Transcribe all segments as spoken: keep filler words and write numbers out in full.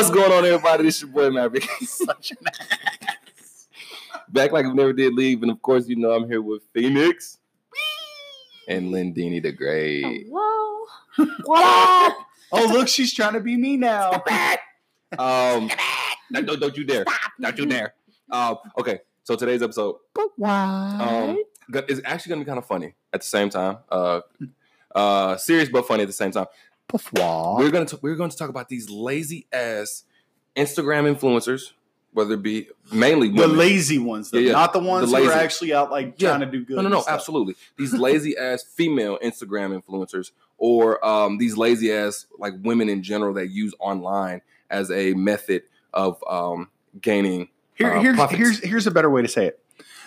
What's going on, everybody? This is your boy Maverick. Such an ass. Back like we never did leave, and of course, you know I'm here with Phoenix and Lindini the Great. Hello. What up? Oh, look, she's trying to be me now. Um, don't, don't you dare! Don't you dare! Um, okay, so today's episode, But why? um, is actually gonna be kind of funny at the same time. Uh, uh, serious but funny at the same time. We're gonna t- we're going to talk about these lazy ass Instagram influencers, whether it be mainly The women. lazy ones, though, Yeah, yeah. not the ones The who are lazy. actually out like Yeah. trying to do good. No, no, and no, stuff. absolutely. These lazy ass female Instagram influencers, or um, these lazy ass like women in general that use online as a method of um, gaining. Here, uh, here's profits. here's here's a better way to say it: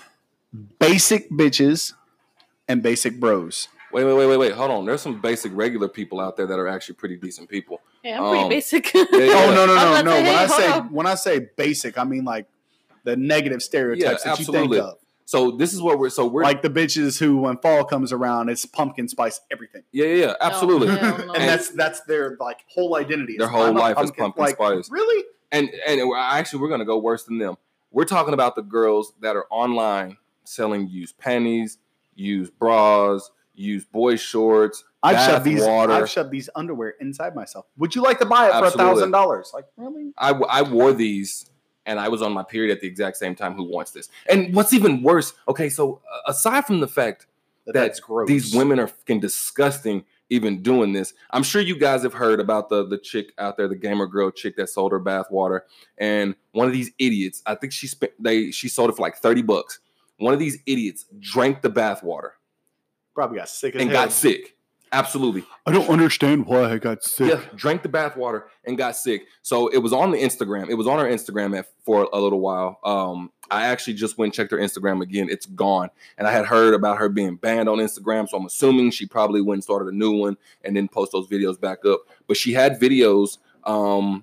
basic bitches and basic bros. Wait, wait, wait, wait, wait. Hold on. There's some basic regular people out there that are actually pretty decent people. Yeah, I'm pretty Um, basic. yeah, yeah. Oh no, no, I was no, about no! to say, When I hey, say hold on. when I say basic, I mean like the negative stereotypes Yeah, that absolutely. you think of, So this is what we're. So we're like the bitches who, when fall comes around, it's pumpkin spice everything, yeah, yeah, yeah, absolutely. Oh, hell no. and that's that's their like whole identity. Their is, whole I'm a life is pumpkin like, spice. Really? And and we're- actually, we're gonna go worse than them. We're talking about the girls that are online selling used panties, used bras, used boy shorts, I've bath shoved these. water. I've shoved these underwear inside myself. Would you like to buy it for a Absolutely. thousand dollars? Like really? I, I wore these, and I was on my period at the exact same time. Who wants this? And what's even worse? Okay, so uh, aside from the fact That, that that's gross. these women are fucking disgusting even doing this. I'm sure you guys have heard about the the chick out there, the gamer girl chick that sold her bath water. And one of these idiots, I think she spent they she sold it for like thirty bucks. One of these idiots drank the bath water probably got sick as and hell. got sick. Absolutely. I don't understand why I got sick. Yeah, drank the bath water and got sick. So it was on the Instagram. It was on her Instagram at, for a little while. Um, I actually just went and checked her Instagram again. It's gone. And I had heard about her being banned on Instagram. So I'm assuming she probably went and started a new one and then post those videos back up. But she had videos um,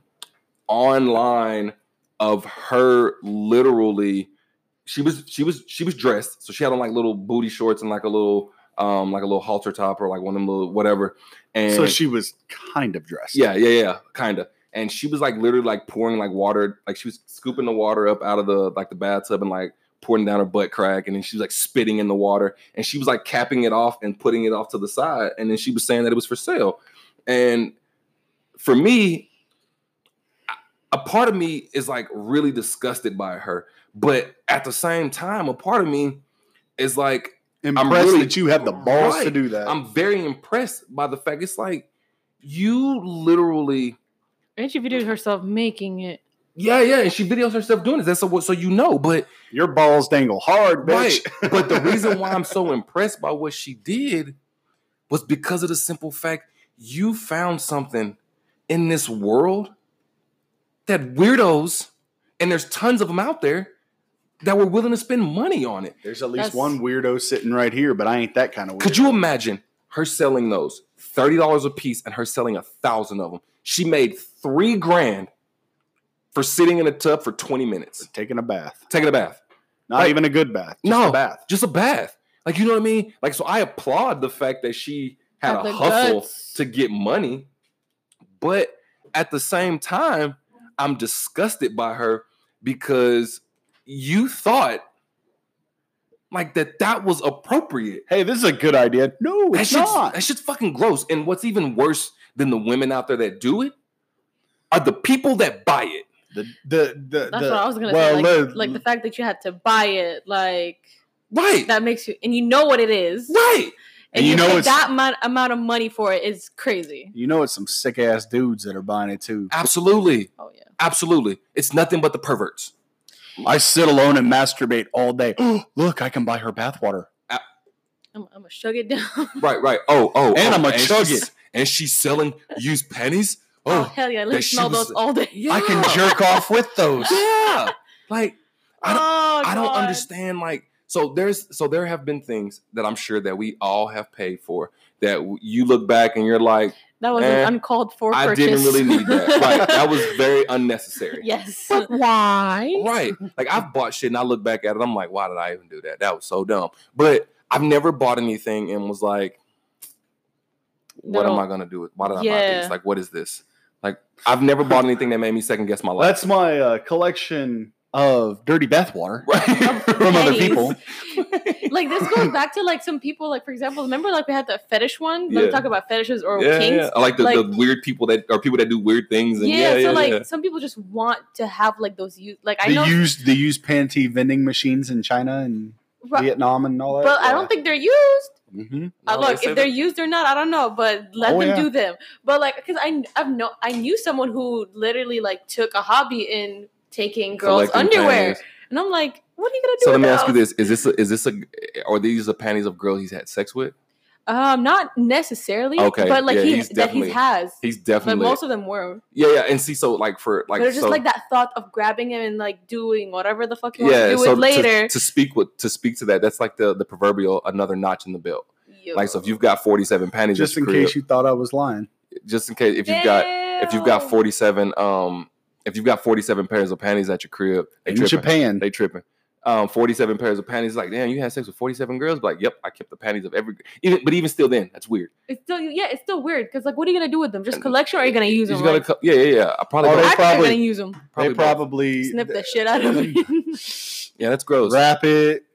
online of her literally. She was she was she was dressed. So she had on like little booty shorts and like a little um like a little halter top or like one of them little whatever. And So she was kind of dressed. yeah, yeah, yeah, kind of. And she was like literally like pouring like water, like she was scooping the water up out of the like the bathtub and like pouring down her butt crack, and then she was like spitting in the water, and she was like capping it off and putting it off to the side, and then she was saying that it was for sale. And for me, a part of me is like really disgusted by her, but at the same time, a part of me is like Impressed really- that you have the balls to Right. do that. I'm very impressed by the fact it's like you literally. And she videoed herself making it. Yeah, yeah, and she videos herself doing this. That's so, so you know, but Your balls dangle hard, right. bitch. But the reason why I'm so impressed by what she did was because of the simple fact you found something in this world that weirdos, and there's tons of them out there, that were willing to spend money on it. There's at least That's- one weirdo sitting right here, but I ain't that kind of weirdo. Could you imagine her selling those thirty dollars a piece and her selling a thousand of them? She made three grand for sitting in a tub for twenty minutes, taking a bath? taking a bath. Not Like- even a good bath. Just no, a bath. just a bath. Like, you know what I mean? Like, so I applaud the fact that she had Had a the hustle guts. to get money, but at the same time, I'm disgusted by her because you thought like that that was appropriate. Hey, this is a good idea. No, That it's shit's, not. that shit's fucking gross. And what's even worse than the women out there that do it are the people that buy it. The the the. That's the- what I was gonna well, say. Like, le- like the fact that you had to buy it, like Right. that makes you, and you know what it is, right. and, And you you know pay it's- that amount, amount of money for it is crazy. You know, it's some sick ass dudes that are buying it too. Absolutely. Oh yeah. Absolutely. It's nothing but the perverts. I sit alone and masturbate all day. Look, I can buy her bathwater. I'm, I'm gonna shug it down. Right, right. Oh, oh. And oh, I'ma chug she's- it. And she's selling used pennies. Oh, Oh, hell yeah! Let that me she smell was- those all day. yeah. I can jerk off with those. Yeah. Like, I don't, Oh, I don't God. understand. Like, so there's, so there have been things that I'm sure that we all have paid for that w- you look back and you're like, That was Eh, an uncalled for I purchase. didn't really need that. Right. That was very unnecessary. Yes. Why? Right. Like, I've bought shit and I look back at it. I'm like, why did I even do that? That was so dumb. But I've never bought anything and was like, what No. am I going to do with? Why did I buy Yeah. this? Like, what is this? Like I've never bought anything that made me second guess my life. That's my uh, collection of dirty bathwater right from other Pennies. people. Like this goes back to like some people, like for example, remember like we had the fetish one. Let Yeah. me talk about fetishes or yeah, kinks. yeah. I like the, Like- the weird people that or people that do weird things. And Yeah, yeah, yeah, so like yeah. some people just want to have like those use like I The know, used the used panty vending machines in China and but, Vietnam and all that. but I don't think they're used. Mm-hmm. Uh, No, look, they say if they're that- used or not, I don't know, but let Oh, them yeah. do them. But like, because I I've no I knew someone who literally like took a hobby in taking girls' Collecting underwear, panties. and I'm like, what are you gonna do? So let with me ask you those? this: Is this a, is this a are these the panties of girls he's had sex with? Um, not necessarily. Okay, but like yeah, he he's that he definitely- has. He's But definitely most of them were. yeah, yeah. And see, so like for like but it's just so, like that thought of grabbing him and like doing whatever the fuck you want yeah. to do So with later. to, to speak with to speak to that, that's like the the proverbial another notch in the belt. Yo. Like so, if you've got forty-seven panties, Just at in your crib, case you thought I was lying. just in case if you've got if you've got Damn. forty-seven um if you've got forty-seven pairs of panties at your crib, they In tripping. Japan. They tripping. Um, forty-seven pairs of panties. Like, damn, you had sex with forty-seven girls. But like, yep, I kept the panties of every. Even, but even still, then that's weird. It's still yeah, it's still weird because like, what are you gonna do with them? Just collection, or are you gonna use You them? gotta, Like, co- yeah, yeah, yeah. I probably. Oh, go- they actually probably- gonna use them. probably they both. probably Snip the shit out of it. yeah, that's gross. wrap it,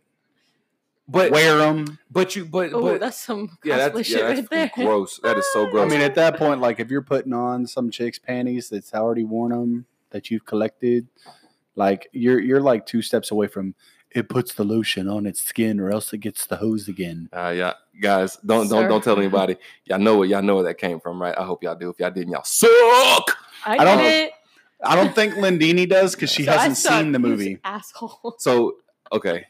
but wear them. but you but Oh, but that's some yeah, cosplay that's shit yeah, right there. that's gross. That is so I gross. mean, at that point, like if you're putting on some chick's panties that's already worn them that you've collected, like you're you're like two steps away from it puts the lotion on its skin or else it gets the hose again. Uh, yeah, guys, don't don't Sir. don't tell anybody. Y'all know it. Y'all know where that came from, right? I hope y'all do. If y'all didn't, y'all suck. I, I don't- get it. I don't think Lindini does because she So I hasn't suck. seen the movie. Asshole. So okay,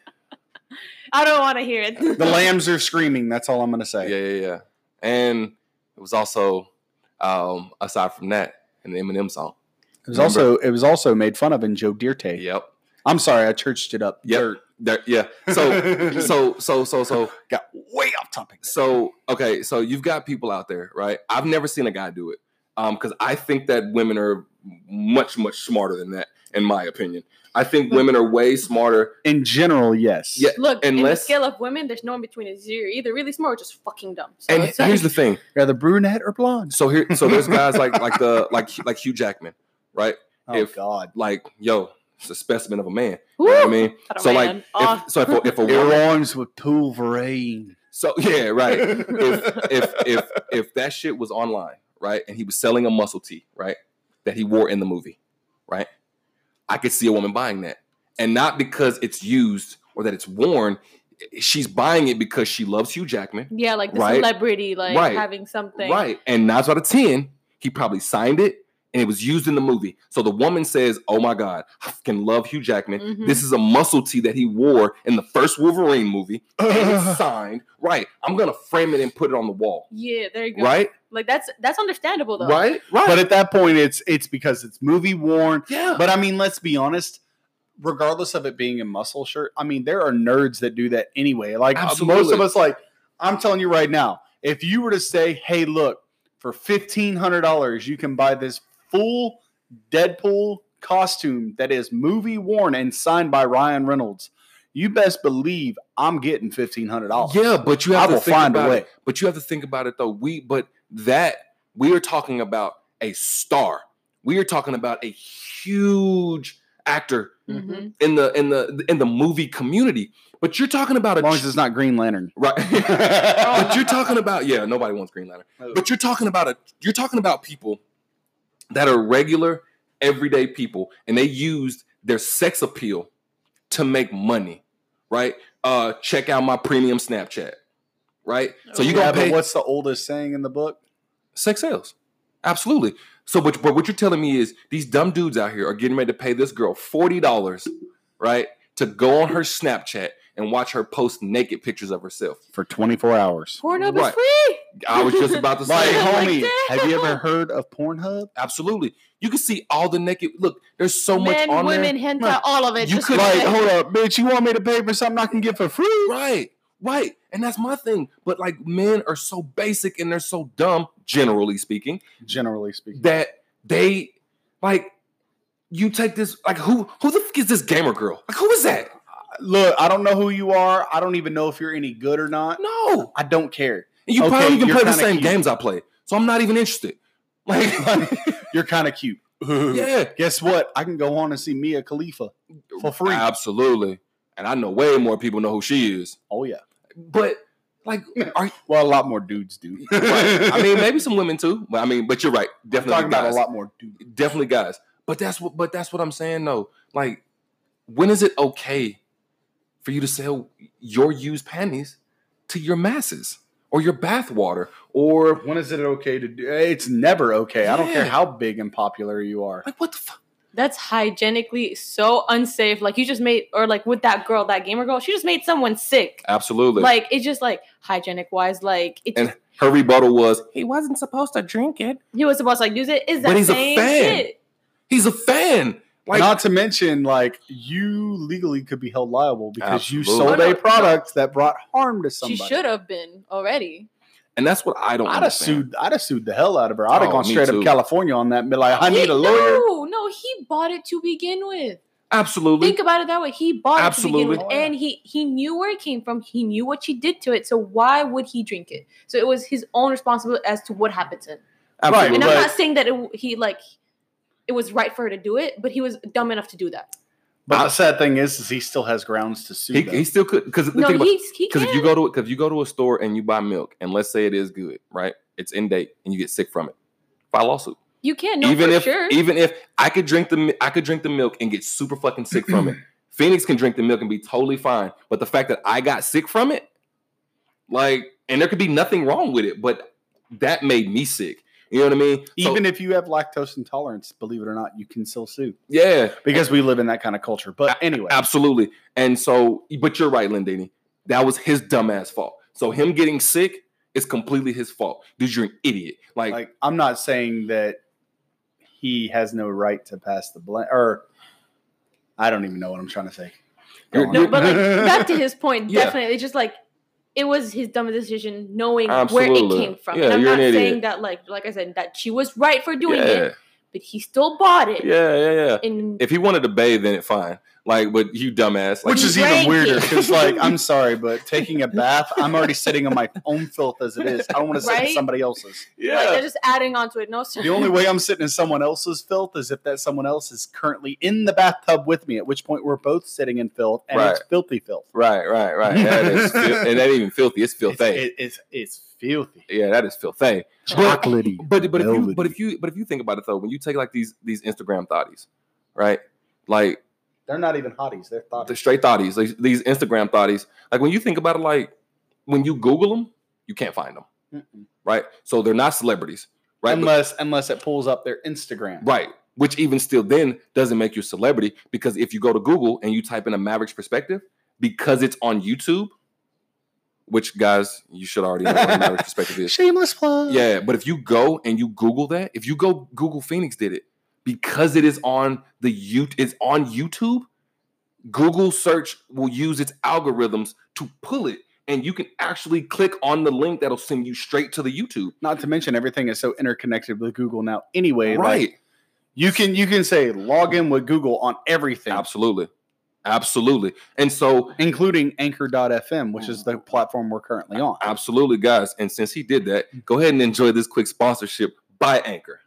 I don't want to hear it. The lambs are screaming. That's all I'm gonna say. yeah, yeah, yeah. And it was also, um, aside from that, an Eminem song. It was also it was also made fun of in Joe Dirte. Yep. I'm sorry, I churched it up. Yep. Dirt. There, yeah. So so so so so Got way off topic. so okay. So you've got people out there, right? I've never seen a guy do it, um, because I think that women are much much smarter than that, in my opinion. I think women are way smarter. In general, yes. Yeah. Look, in the Unless- scale of women, there's no in between. It's you're either really smart or just fucking dumb. So And it's here's the like, thing. Rather brunette or blonde. So here, so there's guys like like the like like Hugh Jackman, right? Oh If- God. Like, yo, it's a specimen of a man. You woo, know what I mean? what a So like, man. Oh. if, so if a, if a It woman, rhymes with Wolverine. so yeah, right. if if if if that shit was online, right, and he was selling a muscle tee, right, that he wore in the movie, right, I could see a woman buying that, and not because it's used or that it's worn. She's buying it because she loves Hugh Jackman, Yeah, like the Right. celebrity, like Right. having something. right? And nine out of ten, he probably signed it. And it was used in the movie. So the woman says, oh my God, I fucking love Hugh Jackman. Mhm. This is a muscle tee that he wore in the first Wolverine movie. And it's signed. Right. I'm going to frame it and put it on the wall. Yeah, there you go. Right? Like that's that's understandable though. Right? Right. But at that point, it's it's because it's movie worn. yeah. But I mean, let's be honest. Regardless of it being a muscle shirt, I mean, there are nerds that do that anyway. Like uh, most Absolutely. of us, like I'm telling you right now, if you were to say, "Hey, look, for fifteen hundred dollars, you can buy this full Deadpool costume that is movie worn and signed by Ryan Reynolds," you best believe I'm getting fifteen hundred dollars. yeah, but you I have to will think find a about way. it. But you have to think about it though. We but that we are talking about a star. We are talking about a huge actor Mhm. in the in the in the movie community. But you're talking about As a long as it's not Green Lantern. right. But you're talking about yeah, nobody wants Green Lantern. But you're talking about a you're talking about people that are regular, everyday people, and they used their sex appeal to make money, right? Uh, check out my premium Snapchat, right? So you yeah, gonna but pay what's the oldest saying in the book? sex sales, absolutely. So, but, but what you're telling me is these dumb dudes out here are getting ready to pay this girl forty dollars, right, to go on her Snapchat and watch her post naked pictures of herself. For twenty-four hours. Pornhub Right. is free. I was just about to Like, say, Like, homie, damn. have you ever heard of Pornhub? absolutely. You can see all the naked. Look, there's so much Men, on women, there. hentai, all of it. You just could- Like, like, hold up, bitch, you want me to pay for something I can get for free? Right, right. And that's my thing. But like men are so basic and they're so dumb, generally speaking, Generally speaking. that they like you take this like who who the fuck is this gamer girl? Like who is that? Look, I don't know who you are. I don't even know if you're any good or not. No. I don't care. And you Okay, probably even you're play the kinda same cute. games I play. So I'm not even interested. Like, You're kind of cute. yeah, Guess what? I can go on and see Mia Khalifa for free. absolutely. And I know way more people know who she is. Oh yeah. But like, are Well, a lot more dudes do. right. I mean, maybe some women too. But I mean, but you're right. I'm Definitely talking about guys. a lot more dudes. Definitely guys. But that's what. But that's what I'm saying though. Like, when is it okay for you to sell your used panties to your masses or your bath water or When is it okay to do? It's never okay. I don't care Yeah. how big and popular you are. like what the fuck? That's hygienically so unsafe. Like you just made, or like with that girl, that gamer girl, she just made someone sick. Absolutely. Like it's just like hygienic wise, like it just, and her rebuttal was he wasn't supposed to drink it. he was supposed to like use it. Is that But he's a same fan. shit? He's a fan. Like Not to mention, like, you legally could be held liable because you Absolutely. sold Oh, no, a product that brought harm to She somebody. should have been already. and that's what I don't I'd have understand. sued. I'd have sued the hell out of her. I'd have Oh, gone me straight too. up California on that and be like, I He- need a lawyer. No, no, he bought it to begin with. Absolutely. Think about it that way. He bought Absolutely. it to begin with, Oh, yeah. and he he knew where it came from. He knew what she did to it. So why would he drink it? So it was his own responsibility as to what happened to him. Absolutely. And But- I'm not saying that it, he like it was right for her to do it, but he was dumb enough to do that. But I- the sad thing is, is he still has grounds to sue he, them. he still could because No, he's he because can. if you go to because you go to a store and you buy milk and let's say it is good, right? It's in date and you get sick from it. File a lawsuit. you can. No, even for if sure. even if I could drink the mi- I could drink the milk and get super fucking sick from it. Phoenix can drink the milk and be totally fine, but the fact that I got sick from it, like, and there could be nothing wrong with it, but that made me sick. You know what I mean? So, Even if you have lactose intolerance, believe it or not, you can still sue yeah, because we live in that kind of culture. But anyway, absolutely. And so, but you're right, Lindini. That was his dumbass fault. So him getting sick is completely his fault. Dude, you're an idiot. Like, like I'm not saying that he has no right to pass the blame, or I don't even know what I'm trying to say. Go You're- on. no, but like back to his point, Yeah. definitely, it's just like it was his dumb decision, knowing where Absolutely. it came from. Yeah, and I'm you're not an idiot. saying that, like, like I said, that she was right for doing yeah, it, but he still bought it. yeah, yeah, yeah. And If he wanted to bathe, then it fine. Like, but you dumbass. Like, Which is drank even weirder it. because, like, I'm sorry, but taking a bath, I'm already sitting on my own filth as it is. I don't want to sit in Right? somebody else's. yeah. like they're just adding on to it. No, sir. The only way I'm sitting in someone else's filth is if that someone else is currently in the bathtub with me, at which point we're both sitting in filth, and it's Right. filthy filth. Right, right, right. That is, fil- and that ain't even filthy. It's It's, filthy. it- it's, it's filthy. Yeah, that is filthy. Chocolatey. But but if you velvety. but if you but if you think about it though, when you take like these these Instagram thotties, right? Like They're not even hotties. They're thoughts. the straight thotties, like these Instagram thotties. Like when you think about it, like when you Google them, you can't find them, Mm-mm. right? So they're not celebrities, right? But- Unless unless it pulls up their Instagram. right. Which even still then doesn't make you a celebrity because if you go to Google and you type in a Mavericks perspective, because it's on YouTube, which guys you should already know what a Mavericks perspective is. Shameless plug. Yeah, but if you go and you Google that, if you go Google Phoenix did it because it is on the you it's on YouTube. Google search will use its algorithms to pull it, and you can actually click on the link that'll send you straight to the YouTube. Not to mention everything is so interconnected with Google now. Anyway, Right? like you can you can say log in with Google on everything, Absolutely, absolutely. And so, including Anchor dot F M, which is the platform we're currently on. absolutely, guys. And since he did that, go ahead and enjoy this quick sponsorship by Anchor.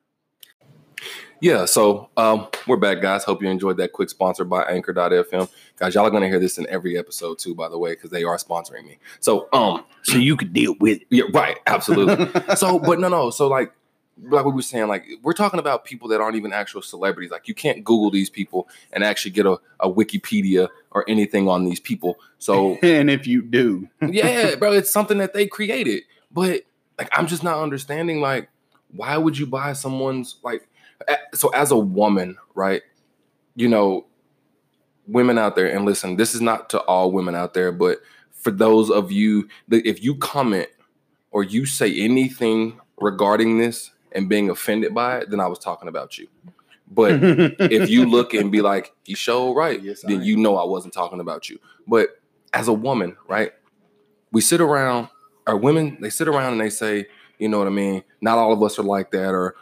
Yeah, so um, we're back, guys. Hope you enjoyed that quick sponsor by Anchor dot F M. Guys, y'all are going to hear this in every episode, too, by the way, because they are sponsoring me. So, um, So you could deal with it. yeah, right, absolutely. So, but no, no. So, like, like we were saying, like, we're talking about people that aren't even actual celebrities. Like, you can't Google these people and actually get a, a Wikipedia or anything on these people. So, And if you do, yeah, bro, it's something that they created. But, like, I'm just not understanding, like, why would you buy someone's, like, a- so as a woman, right, you know, women out there, and listen, this is not to all women out there, but for those of you that if you comment or you say anything regarding this and being offended by it, then I was talking about you. But if you look and be like, you show right, Yes, I then am. you know I wasn't talking about you. But as a woman, right, we sit around, or women, they sit around and they say, you know what I mean? Not all of us are like that, or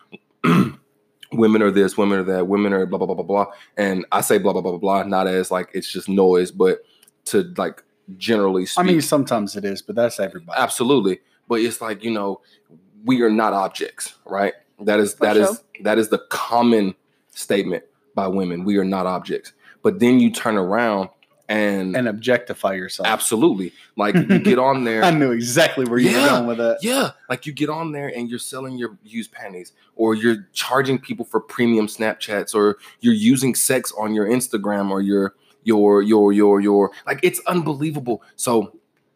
women are this, women are that, women are blah, blah, blah, blah, blah. And I say blah, blah, blah, blah, blah, not as like it's just noise, but to like generally speak. I mean, sometimes it is, but that's everybody. Absolutely. But it's like, you know, we are not objects, right? That is For that sure. is that is the common statement by women. We are not objects. But then you turn around and And objectify yourself. absolutely, like you get on there. I knew exactly where you Yeah. were going with that. Yeah, like you get on there and you're selling your used panties, or you're charging people for premium Snapchats, or you're using sex on your Instagram, or your your your your your like it's unbelievable. So,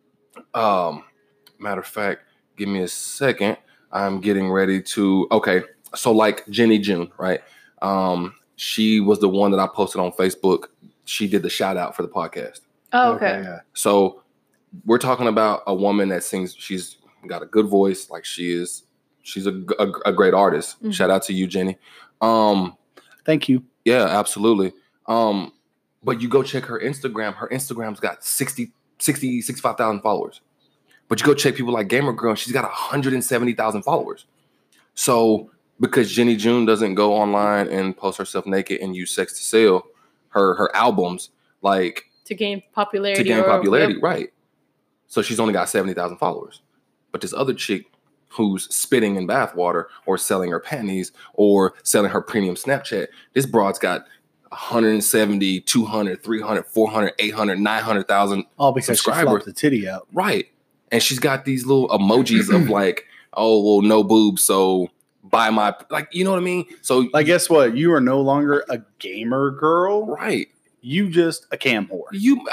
um, matter of fact, give me a second. I'm getting ready to. Okay, so like Jenny June, right? Um, she was the one that I posted on Facebook. She did the shout out for the podcast. Oh, okay. yeah. So we're talking about a woman that sings. She's got a good voice. Like she is, she's a, a, a great artist. Mhm. Shout out to you, Jenny. Um, Thank you. yeah, absolutely. Um, but you go check her Instagram. Her Instagram's got sixty, sixty, sixty-five thousand followers. But you go check people like Gamer Girl, and she's got one hundred seventy thousand followers. So because Jenny June doesn't go online and post herself naked and use sex to sell her her albums, like To gain popularity. to gain or- popularity, yep. right? So she's only got seventy thousand followers. But this other chick who's spitting in bathwater or selling her panties or selling her premium Snapchat, this broad's got one hundred seventy, two hundred, three hundred, four hundred, eight hundred, nine hundred thousand. All because she Subscriber. flopped the titty out. Right. And she's got these little emojis of like, oh, well, no boobs, so buy my, like, you know what I mean? So, Like, guess what? You are no longer a gamer girl. right. You just a cam whore. You,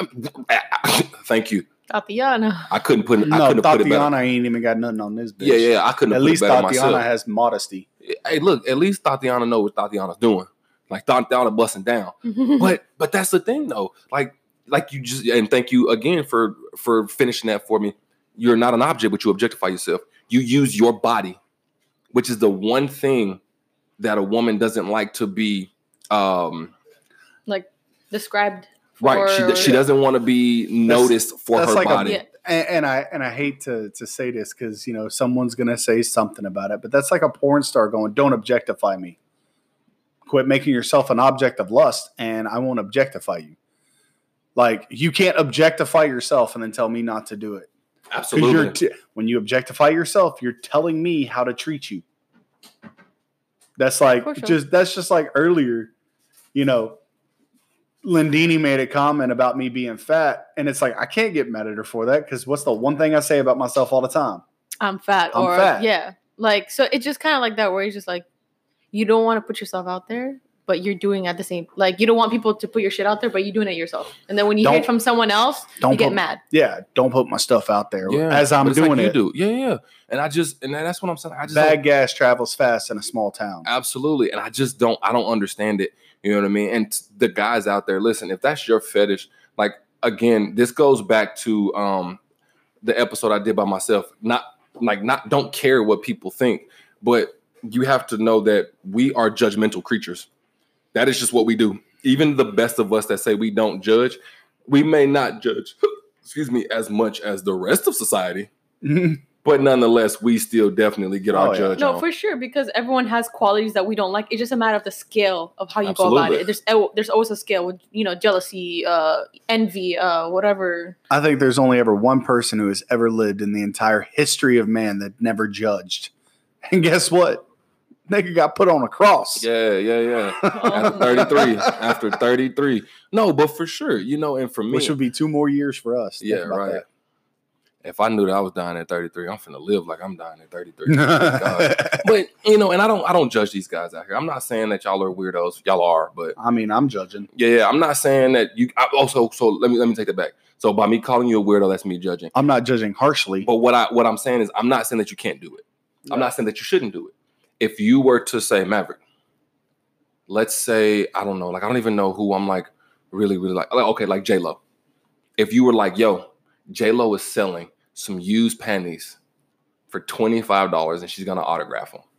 thank you. Tatiana. I couldn't put it, I No, couldn't have put it better. Tatiana ain't even got nothing on this bitch. Yeah, yeah, I couldn't have At put least it better Tatiana myself. has modesty. Hey, look, at least Tatiana know what Tatiana's doing. Like Tatiana busting down. But but that's the thing though. Like like you just and thank you again for for finishing that for me. You're not an object, but you objectify yourself. You use your body, which is the one thing that a woman doesn't like to be um like described. right. She for- she doesn't want to be noticed for that's her like a- body. Yeah. And, and I and I hate to to say this because you know someone's gonna say something about it, but that's like a porn star going, "Don't objectify me. Quit making yourself an object of lust, and I won't objectify you." Like you can't objectify yourself and then tell me not to do it. Because Absolutely. you're t- when you objectify yourself, you're telling me how to treat you. That's like For sure. just that's just like earlier, you know. Lindini made a comment about me being fat, and it's like I can't get mad at her for that because what's the one thing I say about myself all the time? I'm fat. I'm or fat. yeah. Like so it's just kind of like that where it's just like you don't want to put yourself out there, but you're doing at the same like you don't want people to put your shit out there, but you're doing it yourself. And then when you hear Don't- it from someone else, don't you get put- mad. Yeah, don't put my stuff out there as I'm but it's like doing you it. do. Yeah, yeah. And I just and that's what I'm saying. I just Bad don't- gas travels fast in a small town. Absolutely. And I just don't, I don't understand it. You know what I mean? And t- the guys out there, listen, if that's your fetish, like, again, this goes back to um, the episode I did by myself. Not like, not, don't care what people think, but you have to know that we are judgmental creatures. That is just what we do. Even the best of us that say we don't judge, we may not judge, excuse me, as much as the rest of society. But nonetheless, we still definitely get our Oh, yeah. judge No, on. for sure, because everyone has qualities that we don't like. It's just a matter of the scale of how you go Absolutely. about it. There's oh, there's always a scale with you know jealousy, uh, envy, uh, whatever. I think there's only ever one person who has ever lived in the entire history of man that never judged. And guess what? Nigga got put on a cross. Yeah, yeah, yeah. After thirty-three. After thirty-three. No, but for sure, you know, and for me, Which would be two more years for us. Think yeah, about right. that. If I knew that I was dying at thirty-three, I'm finna live like I'm dying at thirty-three. God. But you know, and I don't, I don't judge these guys out here. I'm not saying that y'all are weirdos. Y'all are, but I mean, I'm judging. yeah, yeah. I'm not saying that you. I also, so let me let me take that back. So by me calling you a weirdo, that's me judging. I'm not judging harshly. But what I what I'm saying is, I'm not saying that you can't do it. I'm not saying that you shouldn't do it. If you were to say Maverick, let's say I don't know, like I don't even know who I'm like really really like. Like okay, like J Lo. If you were like, yo, J Lo is selling some used panties for twenty-five dollars and she's gonna autograph them,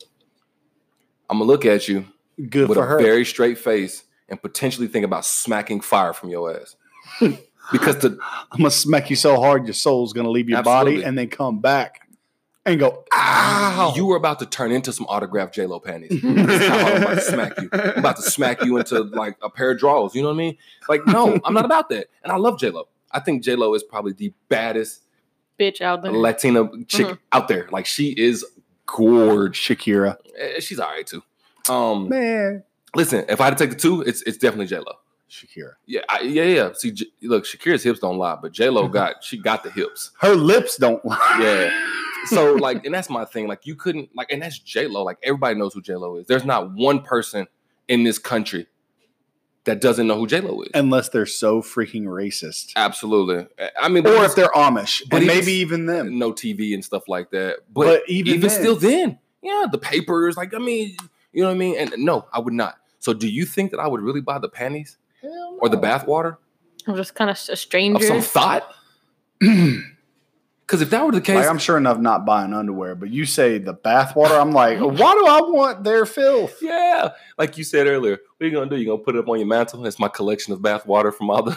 I'm gonna look at you Good with for a her. very straight face and potentially think about smacking fire from your ass. Because the I'm gonna smack you so hard your soul's gonna leave your body Absolutely. and then come back and go, ow. you were about to turn into some autographed J Lo panties. That's how I'm about to smack you. I'm about to smack you into like a pair of drawers. You know what I mean? Like, no, I'm not about that. And I love J Lo. I think J Lo is probably the baddest Bitch out there. Latina chick Mhm. out there. Like, she is gorge. Shakira. Eh, She's all right too. Um, Man. listen, if I had to take the two, it's it's definitely J Lo. Shakira. Yeah, I, yeah, yeah. See, J- look, Shakira's hips don't lie, but J Lo got she got the hips. Her lips don't lie. Yeah. So like, and that's my thing. Like, you couldn't like, and that's J Lo. Like, everybody knows who J Lo is. There's not one person in this country that doesn't know who J Lo is. Unless they're so freaking racist. Absolutely. I mean, Or but if they're Amish. but And even- maybe even them. no T V and stuff like that. But, But even even, then- still, then, yeah, the papers. Like, I mean, you know what I mean? And no, I would not. So, do you think that I would really buy the panties or the bath water I'm just kind of a of stranger. some thought? Because if that were the case, Like, I'm sure enough not buying underwear, but you say the bathwater, I'm like, why do I want their filth? yeah, like you said earlier, what are you gonna do? You gonna put it up on your mantle? That's my collection of bath water from all the.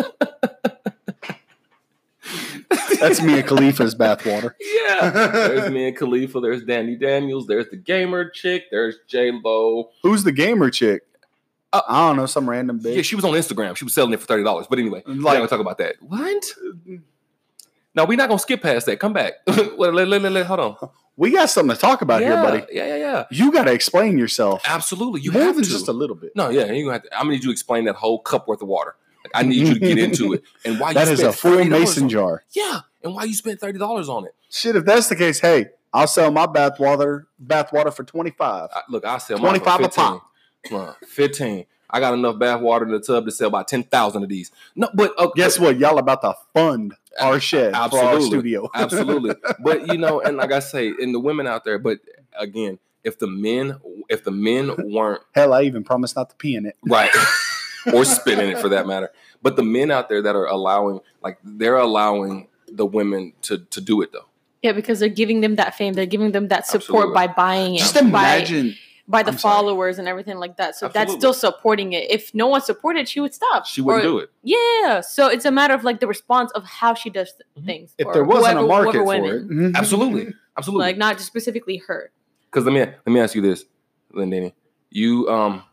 That's Mia Khalifa's bathwater. Yeah, there's me and Khalifa. There's Danny Daniels. There's the gamer chick. There's J Lo. Who's the gamer chick? Uh, I don't know, some random bitch. Yeah, she was on Instagram. She was selling it for thirty dollars. But anyway, we're not Like- gonna talk about that. What? No, we're not gonna skip past that. Come back. Wait, let, let, let, let- hold on. We got something to talk about yeah, here, buddy. Yeah, yeah, yeah. You got to explain yourself. Absolutely. You More have than to. just a little bit. No, yeah. You gonna have to, I'm gonna need you to explain that whole cup worth of water. Like, I need you to get into it and why That you is spent a full thirty dollars mason on it. jar. Yeah, and why you spent thirty dollars on it? Shit, if that's the case, hey, I'll sell my bathwater bathwater for twenty-five. I, look, I sell mine for twenty-five a fifteen. pop. Uh, fifteen. I got enough bath water in the tub to sell about ten thousand of these. No, but uh, Guess what? Y'all about to fund our shed for our Absolutely. studio. Absolutely. But you know, and like I say, and the women out there, but again, if the men if the men weren't Hell, I even promised not to pee in it. right or spit in it for that matter, but the men out there that are allowing, like they're allowing the women to to do it though. Yeah, because they're giving them that fame. They're giving them that support Absolutely. by buying it. Just by, imagine. by the I'm sorry. followers and everything like that. So that's Absolutely. still supporting it. If no one supported, she would stop. She wouldn't Or- do it. Yeah. So it's a matter of like the response of how she does th- Mhm. things. If or there wasn't whoever- a market whoever for women. it. Absolutely. Absolutely. Like not just specifically her. Because let me let me ask you this, Lindini. You um,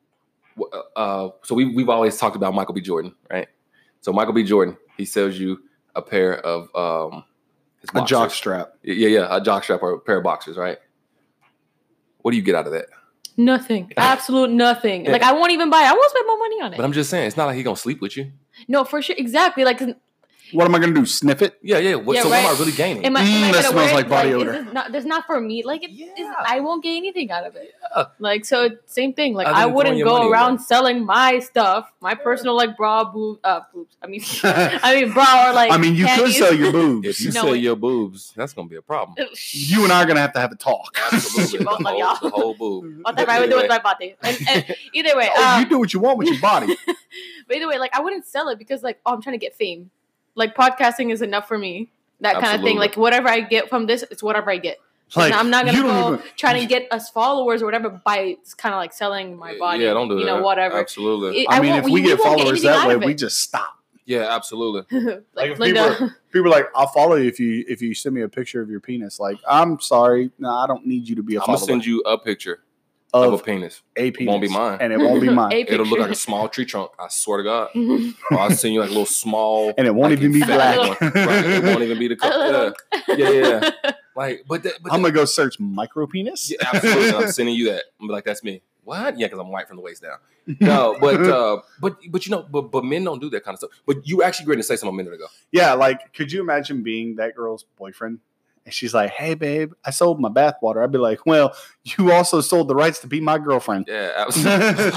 w- uh, so we we've always talked about Michael B. Jordan, right? So Michael B. Jordan, he sells you a pair of um, his A boxers. jock strap. Yeah, yeah, a jock strap or a pair of boxers, right? What do you get out of that? Nothing. Absolute nothing. Yeah. Like I won't even buy it. I won't spend more money on it. But I'm just saying, it's not like he gonna sleep with you. No, for sure. Exactly. Like What am I going to do? Sniff it? Yeah, yeah. What, Yeah, so what am right. I really gaining? Am I, Mm, am I that gonna smells wear like it? body Like, odor. Is this not, there's not for me. Like, it, Yeah. it's- I won't get anything out of it. Yeah. Like, so it's same thing. Like, Other I than throwing wouldn't your go money around away. selling my stuff, my personal like bra, boob, uh, boobs. I mean, I mean bra or like. I mean, you could panties. sell your boobs. If you No, sell it- your boobs, that's gonna be a problem. You and I are going to have to have a talk. Absolutely, the Both of whole, y'all. the whole boob. Whatever I would do with my body. And, and either way, Oh, um, you do what you want with your body. but either way, like I wouldn't sell it because like, oh, I'm trying to get fame. Like podcasting is enough for me. That kind of Absolutely. thing. Like whatever I get from this, it's whatever I get. Like, I'm not you gonna don't go even- trying to get us followers or whatever by kind of like selling my body. Yeah, don't do you that. know, whatever. Absolutely. It- I mean, won't- if we get won't followers anything that out way, of we it. just stop. Yeah, absolutely. like Like, if Linda. people, people are like, I'll follow you if you if you send me a picture of your penis. Like, I'm sorry, no, I don't need you to be a I'm follower gonna send you a picture of, of a penis. a penis. won't be mine. and it won't be mine, A It'll look picture. like a small tree trunk. I swear to God. Or I'll send you like a little small. and it won't like even be inflatable black. one. Right, it won't even be the A color. little- Yeah, yeah, yeah. Like, but, that, but I'm that- gonna go search micro penis. yeah, absolutely. I'm sending you that. I'm like, that's me. What? Yeah, because I'm white from the waist down. No, but uh, but but you know, but but men don't do that kind of stuff. But you actually agreed to say something a minute ago. Yeah, like, could you imagine being that girl's boyfriend? And she's like, "Hey, babe, I sold my bathwater." I'd be like, "Well, you also sold the rights to be my girlfriend." Yeah, absolutely.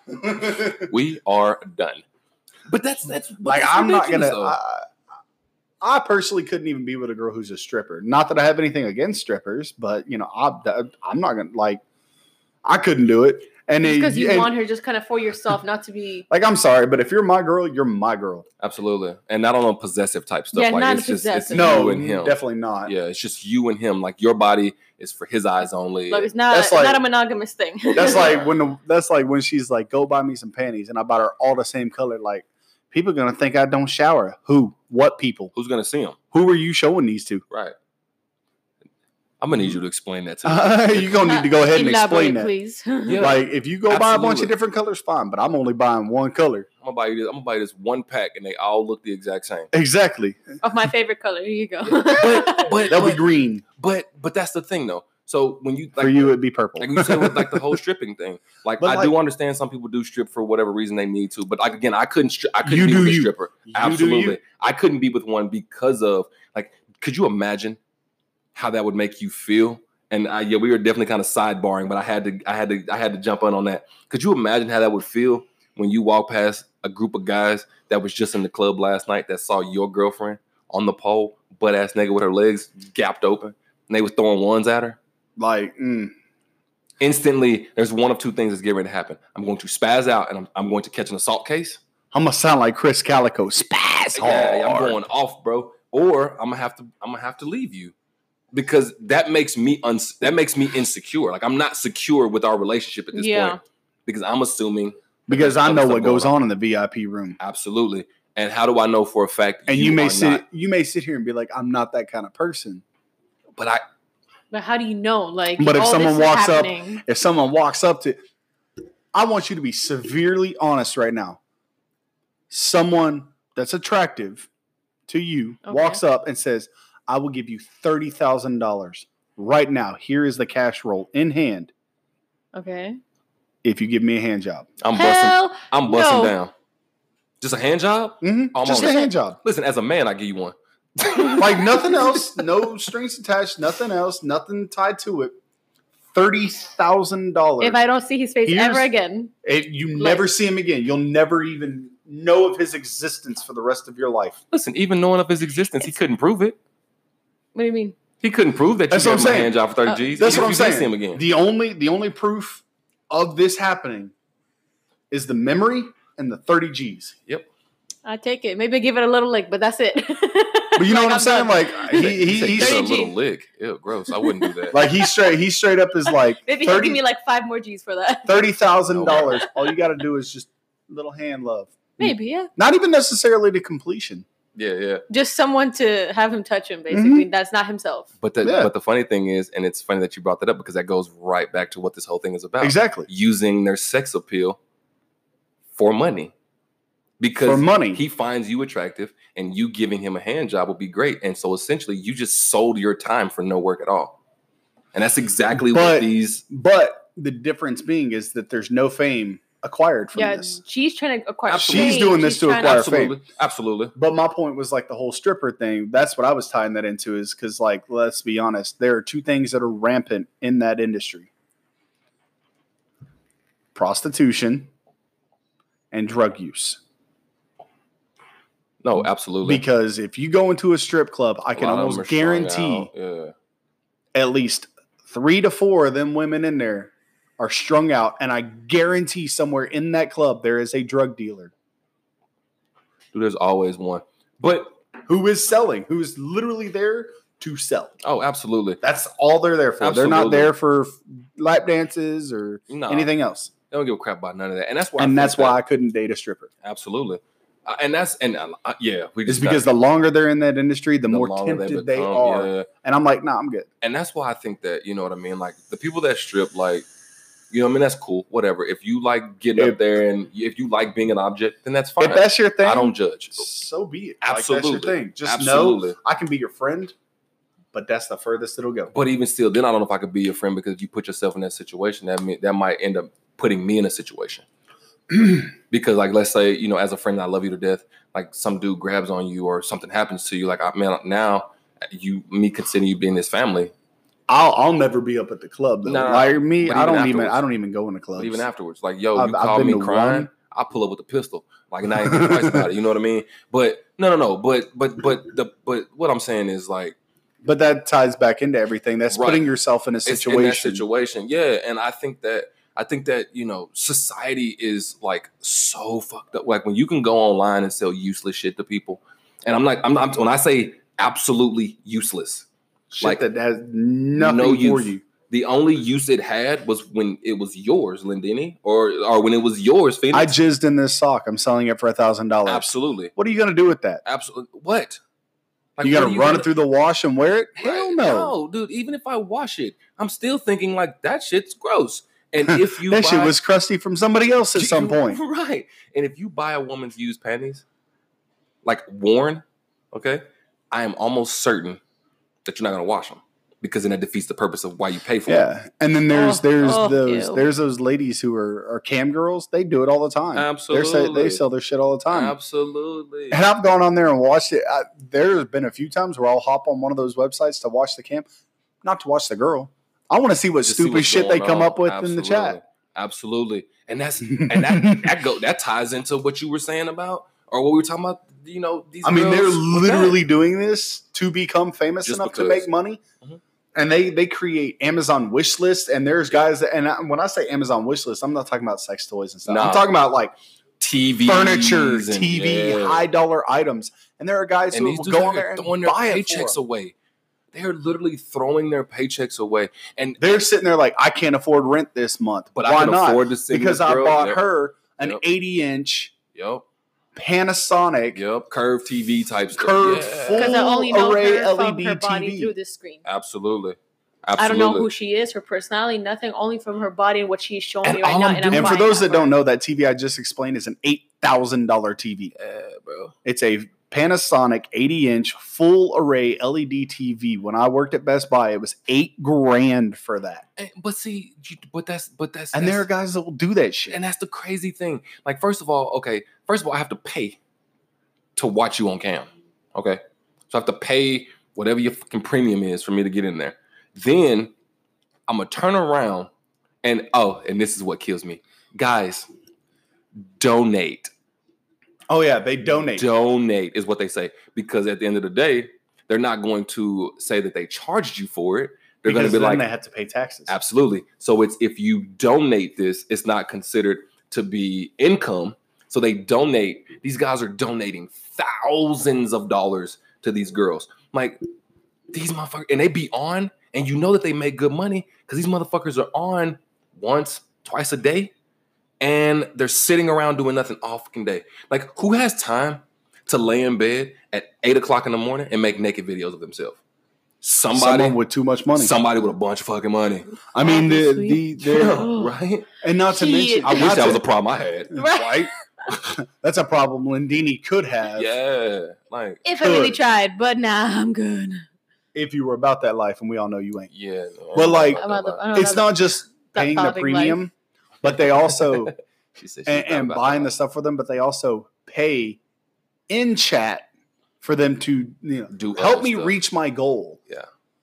We are done. But that's that's but Like, that's I'm not ridiculous, gonna. though. I, I personally couldn't even be with a girl who's a stripper. Not that I have anything against strippers, but you know, I, I'm not gonna like. I couldn't do it, and it- because you and, want her just kind of for yourself, not to be. like, I'm sorry, but if you're my girl, you're my girl. Absolutely, and not on a possessive type stuff. Yeah, like not it's just it's possessive. No, you and him. definitely not. Yeah, it's just you and him. Like your body is for his eyes only. Look, it's not. That's It's like- not a monogamous thing. That's like when the that's like when she's like, "Go buy me some panties," and I bought her all the same color. Like, people are gonna think I don't shower. Who? What people? Who's gonna see him? Who are you showing these to? Right. I'm gonna need you to explain that to me. You're gonna need to go ahead and Elaborate, explain that. please. Yeah. Like, if you go buy a bunch Absolutely. of different colors, fine. But I'm only buying one color. I'm gonna buy you this. I'm gonna buy you this one pack, and they all look the exact same. Exactly. Of my favorite color. Here you go. But but That'll be but, green. but but that's the thing though. So when you like, For you, it'd be purple. like you said with like the whole stripping thing, like But I like- do understand some people do strip for whatever reason they need to, but like again, I couldn't stri- I couldn't You be do with a you. stripper. You do Absolutely, you. I couldn't be with one because of like. Could you imagine how that would make you feel? And I, yeah, we were definitely kind of sidebarring, but I had to I had to I had to jump in on that. Could you imagine how that would feel when you walk past a group of guys that was just in the club last night that saw your girlfriend on the pole, butt ass nigga with her legs gapped open, and they was throwing ones at her? Like, mm, Instantly, there's one of two things that's getting ready to happen. I'm going to spaz out and I'm, I'm going to catch an assault case. I'm gonna sound like Chris Calico. Spaz Yeah, I'm hard. going off, bro. Or I'm gonna have to I'm gonna have to leave you because that makes me uns- that makes me insecure. Like I'm not secure with our relationship at this Yeah. point because I'm assuming Because I other know stuff what goes going on in the V I P room. absolutely. And how do I know for a fact? And you, may are sit not? you may sit here and be like, I'm not that kind of person. But I But how do you know? Like, But if oh, someone this is walks up- happening. If someone walks up to I want you to be severely honest right now. Someone that's attractive to you Okay. walks up and says, I will give you thirty thousand dollars right now. Here is the cash roll in hand Okay. if you give me a hand job. I'm busting Hell, I'm busting no. down. Just a hand job? Mm-hmm. I'm Just on a it. hand job. Listen, as a man, I give you one. Like nothing else, no strings attached, nothing else, nothing tied to it. Thirty thousand dollars. If I don't see his face Here's- ever again, you Like- never see him again. You'll never even know of his existence for the rest of your life. Listen, even knowing of his existence, he couldn't prove it. what do you mean? He couldn't prove that you That's gave what him I'm a saying. hand job for thirty Uh, G's. That's even what I'm if you did saying. see him again. The only the only proof of this happening is the memory and the thirty G's. I take it. Maybe give it a little lick, but that's it. But you know what I'm saying? Like he, He, he said, he's "Give it a thirty little G's. lick. Ew, gross. I wouldn't do that. like he's straight he straight up is like Maybe he'll give thirty me like five more G's for that. thirty thousand dollars. All you gotta do is just little hand love. Maybe, yeah. Not even necessarily to completion. yeah, yeah. Just someone to have him touch him, basically. Mm-hmm. That's not himself. But the Yeah. but the funny thing is, and it's funny that you brought that up because that goes right back to what this whole thing is about. Exactly. Using their sex appeal for money. Because For money. he finds you attractive and you giving him a hand job would be great. And so essentially you just sold your time for no work at all. And that's exactly what But- these But the difference being is that there's no fame acquired from Yeah, this. she's trying to acquire. Absolutely. She's fame. doing this She's to trying acquire absolutely, absolutely. But my point was like the whole stripper thing. That's what I was tying that into is because, like, let's be honest, there are two things that are rampant in that industry: prostitution and drug use. No, absolutely. Because if you go into a strip club, I A can lot of them almost are strung guarantee out. Yeah. at least three to four of them women in there are strung out, and I guarantee somewhere in that club there is a drug dealer Dude, there's always one. But who is selling, who is literally there to sell. oh, absolutely. That's all they're there for. They're not Absolutely. there for f- lap dances or No, anything else. they don't give a crap about none of that. And that's why I And think that's why that- I couldn't date a stripper. absolutely. Uh, and that's and uh, uh, yeah, we It's just because got- the longer they're in that industry, the, the more longer tempted they, become, are. yeah. And I'm like, nah, I'm good. And that's why I think that, you know what I mean? Like the people that strip, like, you know what I mean? That's cool. Whatever. If you like getting If- up there and if you like being an object, then that's fine. If that's your thing, I don't judge. so be it. Absolutely. Like, that's your thing. Just Absolutely. know I can be your friend, but that's the furthest it'll go. But even still, then I don't know if I could be your friend because if you put yourself in that situation, that mean, that might end up putting me in a situation. Because like, let's say, you know, as a friend, I love you to death. Like some dude grabs on you or something happens to you. Like, I, man, now you, me considering you being his family, I'll I'll never be up at the club though. Nah, like me, but I even don't even afterwards. I don't even go in the clubs. but even afterwards, like, yo, I've- you I've call been me to crying, one. I pull up with a pistol. Like, and I ain't think twice about it. You know what I mean? But no, no, no. But but but the but what I'm saying is like, But that ties back into everything. That's Right. putting yourself in a it's in situation. that situation, yeah. And I think that I think that you know society is like so fucked up. Like when you can go online and sell useless shit to people, and I'm like, I'm not when I say absolutely useless. Shit like, that has nothing no for use. you. The only use it had was when it was yours, Lindini, or or when it was yours, Phoenix. I jizzed in this sock. I'm selling it for a thousand dollars. Absolutely, What are you gonna do with that? absolutely. What? Like, you what gonna are run gonna- it through the wash and wear it? Right. Hell no. No, dude. Even if I wash it, I'm still thinking like that shit's gross. And if you that buy, shit was crusty from somebody else at some point. right? And if you buy a woman's used panties, like worn, okay, I am almost certain that you're not gonna wash them. because then that defeats the purpose of why you pay for it. Yeah, and then there's Oh, there's oh, those ew. there's those ladies who are, are cam girls. They do it all the time. They're Absolutely. say, they sell their shit all the time. Absolutely. And I've gone on there and watched it. I, there's been a few times where I'll hop on one of those websites to watch the cam, not to watch the girl. I want to see what Just see stupid what's shit they going come on. up with in the Absolutely. chat. Absolutely. And that's and that that go that ties into what you were saying about or what we were talking about, you know, these I mean, girls they're with literally doing this to become famous Just enough to because. make money. Mhm. And they they create Amazon wish lists. And there's guys that, and I, when I say Amazon wish list, I'm not talking about sex toys and stuff. Nah. I'm talking about like T V furniture, T V, high dollar items. And there are guys and who these will dudes go are on there and throwing their buy it for paychecks them. away. They're literally throwing their paychecks away. And They're sitting there like, I can't afford rent this month. but Why I can not? afford to send Because this I girl. bought Yep. her an Yep. eighty inch Yep. Panasonic Yep. Curved T V type stuff. Curved Yeah. full- Because I only know array her from L E D her body T V. through the screen. Absolutely. I Absolutely. don't know who she is, her personality, nothing. Only from her body and what she's showing And me right all now. I'm And, I'm doing- And for buying those that for don't her. know, that T V I just explained is an eight thousand dollars T V. Yeah, bro. It's a Panasonic eighty inch full array L E D T V. When I worked at Best Buy, it was eight grand for that. And- but see, you, but that's but that's And that's, there are guys that will do that shit. and that's the crazy thing. Like, first of all, okay, first of all, I have to pay to watch you on cam. Okay, so I have to pay whatever your fucking premium is for me to get in there. Then I'm gonna turn around and oh, and this is what kills me, guys. Donate. Oh yeah, they donate. Donate is what they say, because at the end of the day, they're not going to say that they charged you for it. They're going to Because be then like, they have to pay taxes. absolutely. So it's if you donate this, it's not considered to be income. So they donate. These guys are donating thousands of dollars to these girls. Like, these motherfuckers, and they be on, and you know that they make good money because these motherfuckers are on once, twice a day, and they're sitting around doing nothing all fucking day. Like, who has time to lay in bed at eight o'clock in the morning and make naked videos of themselves? Somebody Someone with too much money. Somebody with a bunch of fucking money. I mean, the, Obviously. the, the Yeah, right? and not to Shit. mention, I wish not that to- was a problem I had. right. That's a problem Lindini could have Yeah. Like, If I really Good. tried, but nah, I'm good. if you were about that life, and we all know you ain't. yeah. But, like, I'm about the- I don't It's know not just that paying the topic premium, but they also she said she and, thought and about buying that. the stuff for them, but they also pay in chat for them to you know Do help other me stuff. reach my goal. Yeah.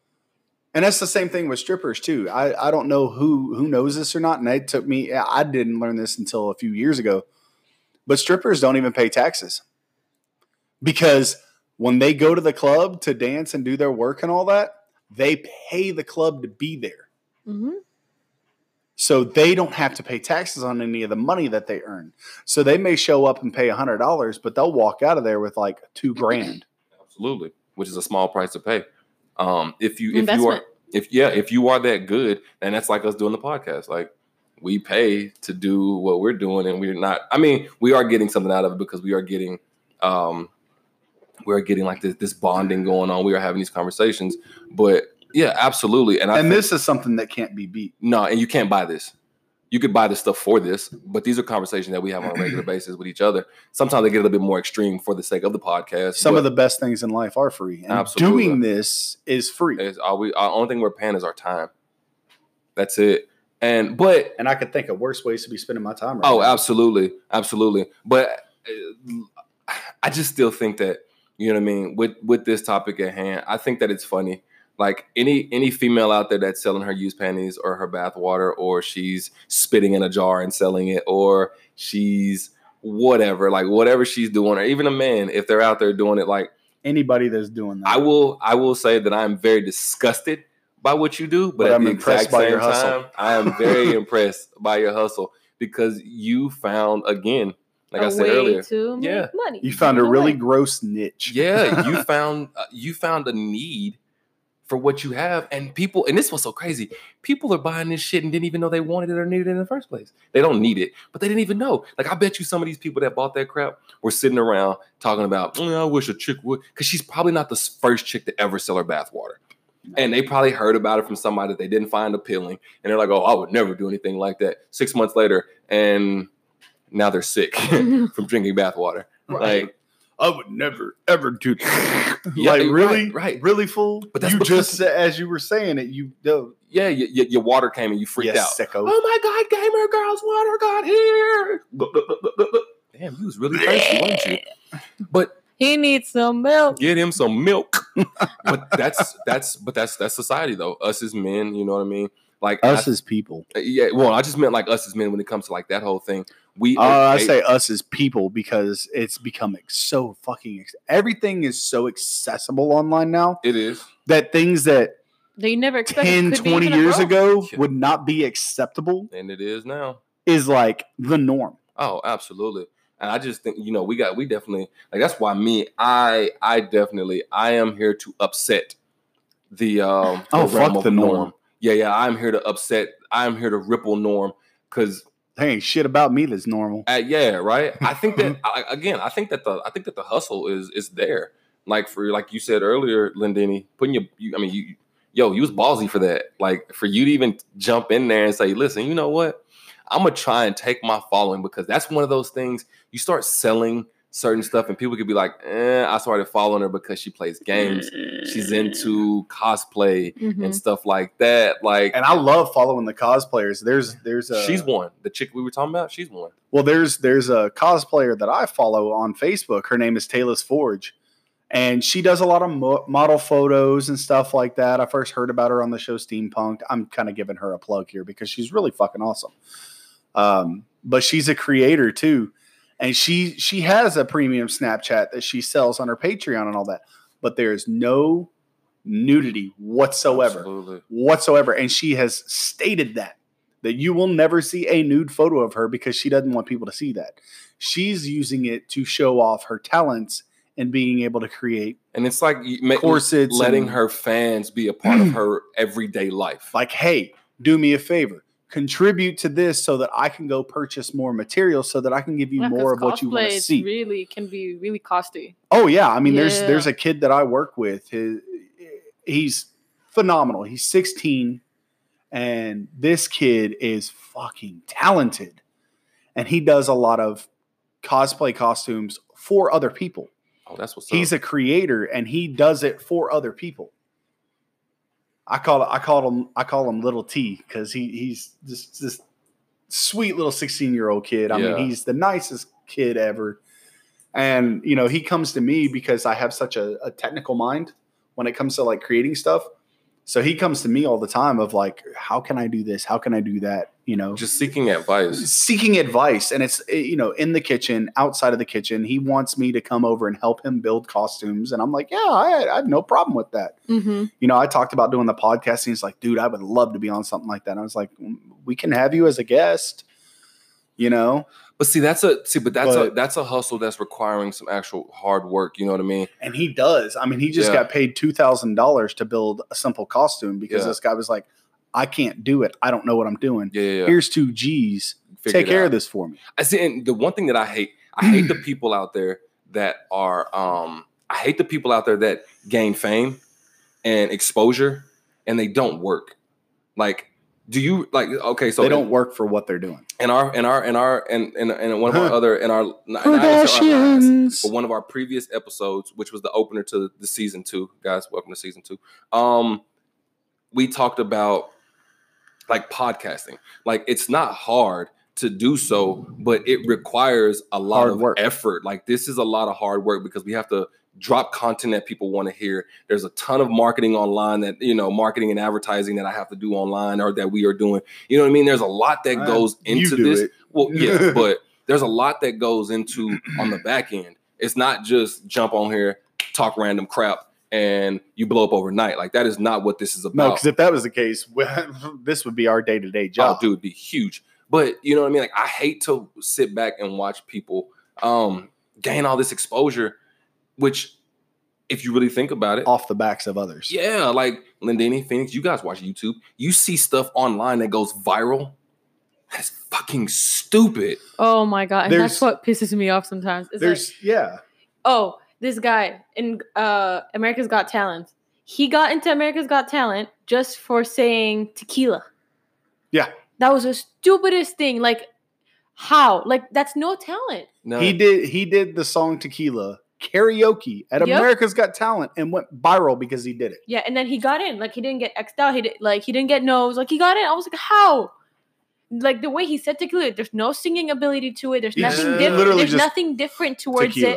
And that's the same thing with strippers too. I, I don't know who who knows this or not, and it took me. I didn't learn this until a few years ago. But strippers don't even pay taxes because when they go to the club to dance and do their work and all that, they pay the club to be there. Mm-hmm. So they don't have to pay taxes on any of the money that they earn. So they may show up and pay one hundred dollars, but they'll walk out of there with like two grand. Absolutely. Which is a small price to pay. Um, if you if you are Investment. if yeah, if you are that good, then that's like us doing the podcast. Like, we pay to do what we're doing, and we're not. I mean, we are getting something out of it because we are getting, um, we are getting like this this bonding going on. We are having these conversations, but yeah, absolutely. And I And think, this is something that can't be beat. no, and you can't buy this. You could buy this stuff for this, but these are conversations that we have on a regular basis with each other. Sometimes they get a little bit more extreme for the sake of the podcast. Some but of the best things in life are free. And Absolutely. doing this is free. is all we. Our only thing we're paying is our time. That's it. And but And I could think of worse ways to be spending my time right oh, now. absolutely, absolutely. But uh, I just still think that, you know what I mean, with with this topic at hand, I think that it's funny. Like, any any female out there that's selling her used panties or her bath water, or she's spitting in a jar and selling it, or she's whatever, like whatever she's doing, or even a man, if they're out there doing it, like, Anybody that's doing that. I will I will say that I'm very disgusted by what you do, but, But at I'm the impressed exact by same your hustle. time, I am very impressed by your hustle, because you found, again, like a I said way earlier, to make yeah. money. you found a No really way. gross niche. yeah, you found uh, you found a need for what you have, and people, and this was so crazy. People are buying this shit and didn't even know they wanted it or needed it in the first place. They don't need it, but they didn't even know. Like, I bet you some of these people that bought that crap were sitting around talking about, "Mm, I wish a chick would," because she's probably not the first chick to ever sell her bath water. And they probably heard about it from somebody that they didn't find appealing. And they're like, oh, I would never do anything like that. Six months later, and now they're sick from drinking bath water. Right. Like, I would never ever do that. Yeah, like right, really, right. really fool. But that's you because- just as you were saying it, you no. Yeah, y- y- your water came and you freaked Yes, out. sicko. Oh my God, gamer girl's water got here. Damn, you was really thirsty, weren't you? But He needs some milk. get him some milk. But that's that's but that's that's society though. Us as men, you know what I mean? Like Us I, as people. yeah. Well, I just meant like us as men when it comes to like that whole thing. We Uh, I okay, say us as people because it's becoming so fucking. Ex- everything is so accessible online now it is. that things that That you never expected ten, could be twenty even a years girl. ago Yeah. would not be acceptable And it is now. is like the norm. Oh, absolutely. And I just think, you know, we got we definitely like that's why me, I I definitely I am here to upset the um Oh, the realm fuck of the norm. Yeah, yeah. I'm here to upset, I'm here to ripple norm because There ain't shit about me that's normal. uh, yeah, right. I think that I, again, I think that the I think that the hustle is is there. Like for like you said earlier, Lindini, putting your you, I mean you yo, you was ballsy for that. Like for you to even jump in there and say, listen, you know what? I'm gonna try and take my following because that's one of those things you start selling certain stuff and people could be like, eh, I started following her because she plays games. She's into cosplay Mhm. and stuff like that. Like And I love following the cosplayers. There's there's a she's one. The chick we were talking about, she's one. well, there's there's a cosplayer that I follow on Facebook. Her name is Taylor's Forge, and she does a lot of mo- model photos and stuff like that. I first heard about her on the show Steampunk. I'm kind of giving her a plug here because she's really fucking awesome. Um, but she's a creator too, and she she has a premium Snapchat that she sells on her Patreon and all that. But there's no nudity whatsoever, Absolutely. whatsoever, and she has stated that. That you will never see a nude photo of her because she doesn't want people to see that. She's using it to show off her talents and being able to create And it's like you ma- corsets, letting and, her fans be a part of her everyday life. like, hey, do me a favor, contribute to this so that I can go purchase more material so that I can give you Yeah, 'cause more of what you want cosplay to is see. really can be really costly. Oh yeah, I mean, there's Yeah. there's a kid that I work with. His, he's phenomenal. He's sixteen, and this kid is fucking talented, and he does a lot of cosplay costumes for other people. Oh, that's what's up. He's a creator, and he does it for other people. I call it. I call him. I call him Little T because he he's just this sweet little sixteen year old kid. I Yeah. mean, he's the nicest kid ever. And you know, he comes to me because I have such a, a technical mind when it comes to like creating stuff. So he comes to me all the time of like, how can I do this? How can I do that? You know, just seeking advice. seeking advice. And it's, eh, you know, in the kitchen, outside of the kitchen, he wants me to come over and help him build costumes. And I'm like, yeah, I, I have no problem with that. Mm-hmm. You know, I talked about doing the podcast and he's like, dude, I would love to be on something like that. And I was like, we can have you as a guest, you know? But see, that's a see, but that's a But- that's a hustle that's requiring some actual hard work. You know what I mean? And he does. I mean, he just Yeah. got paid two thousand dollars to build a simple costume because Yeah. this guy was like, I can't do it. I don't know what I'm doing. Yeah, yeah. yeah. Here's two G's. Figure Take it care out. of this for me. I see, and the one thing that I hate, I hate the people out there that are, um, I hate the people out there that gain fame and exposure, and they don't work. Like, do you like? Okay, so they don't work for what they're doing. in our in our in our and and and one of our other in our not- not necessarily our last, but one of our previous episodes, which was the opener to the season two, guys, welcome to season two. Um, we talked about like podcasting. Like it's not hard to do so, but it requires a lot Hard of work. effort. Like this is a lot of hard work because we have to drop content that people want to hear. There's a ton of marketing online that, you know, marketing and advertising that I have to do online or that we are doing. You know what I mean? There's a lot that Uh, goes you into do this. it. Well, yeah, but there's a lot that goes into on the back end. It's not just jump on here, talk random crap, and you blow up overnight. Like that is not what this is about. No, because if that was the case, this would be our day to day Oh, job. dude, it'd be huge. But you know what I mean? Like I hate to sit back and watch people um, gain all this exposure, which if you really think about it, Off the backs of others. yeah, like Lindini, Phoenix, you guys watch YouTube. You see stuff online that goes viral. That's fucking stupid. Oh my god, and There's- that's what pisses me off sometimes. It's like, There's yeah. oh, this guy in uh, America's Got Talent. He got into America's Got Talent just for saying tequila. Yeah. That was the stupidest thing. Like, how? Like, that's no talent. No, He did he did the song Tequila, karaoke at Yep. America's Got Talent and went viral because he did it. Yeah, and then he got in. Like he didn't get X'd out. He did, like he didn't get no's. Like he got in. I was like, how? Like the way he said tequila, there's no singing ability to it. There's Yeah, nothing literally different. There's just nothing different towards Tequila. it.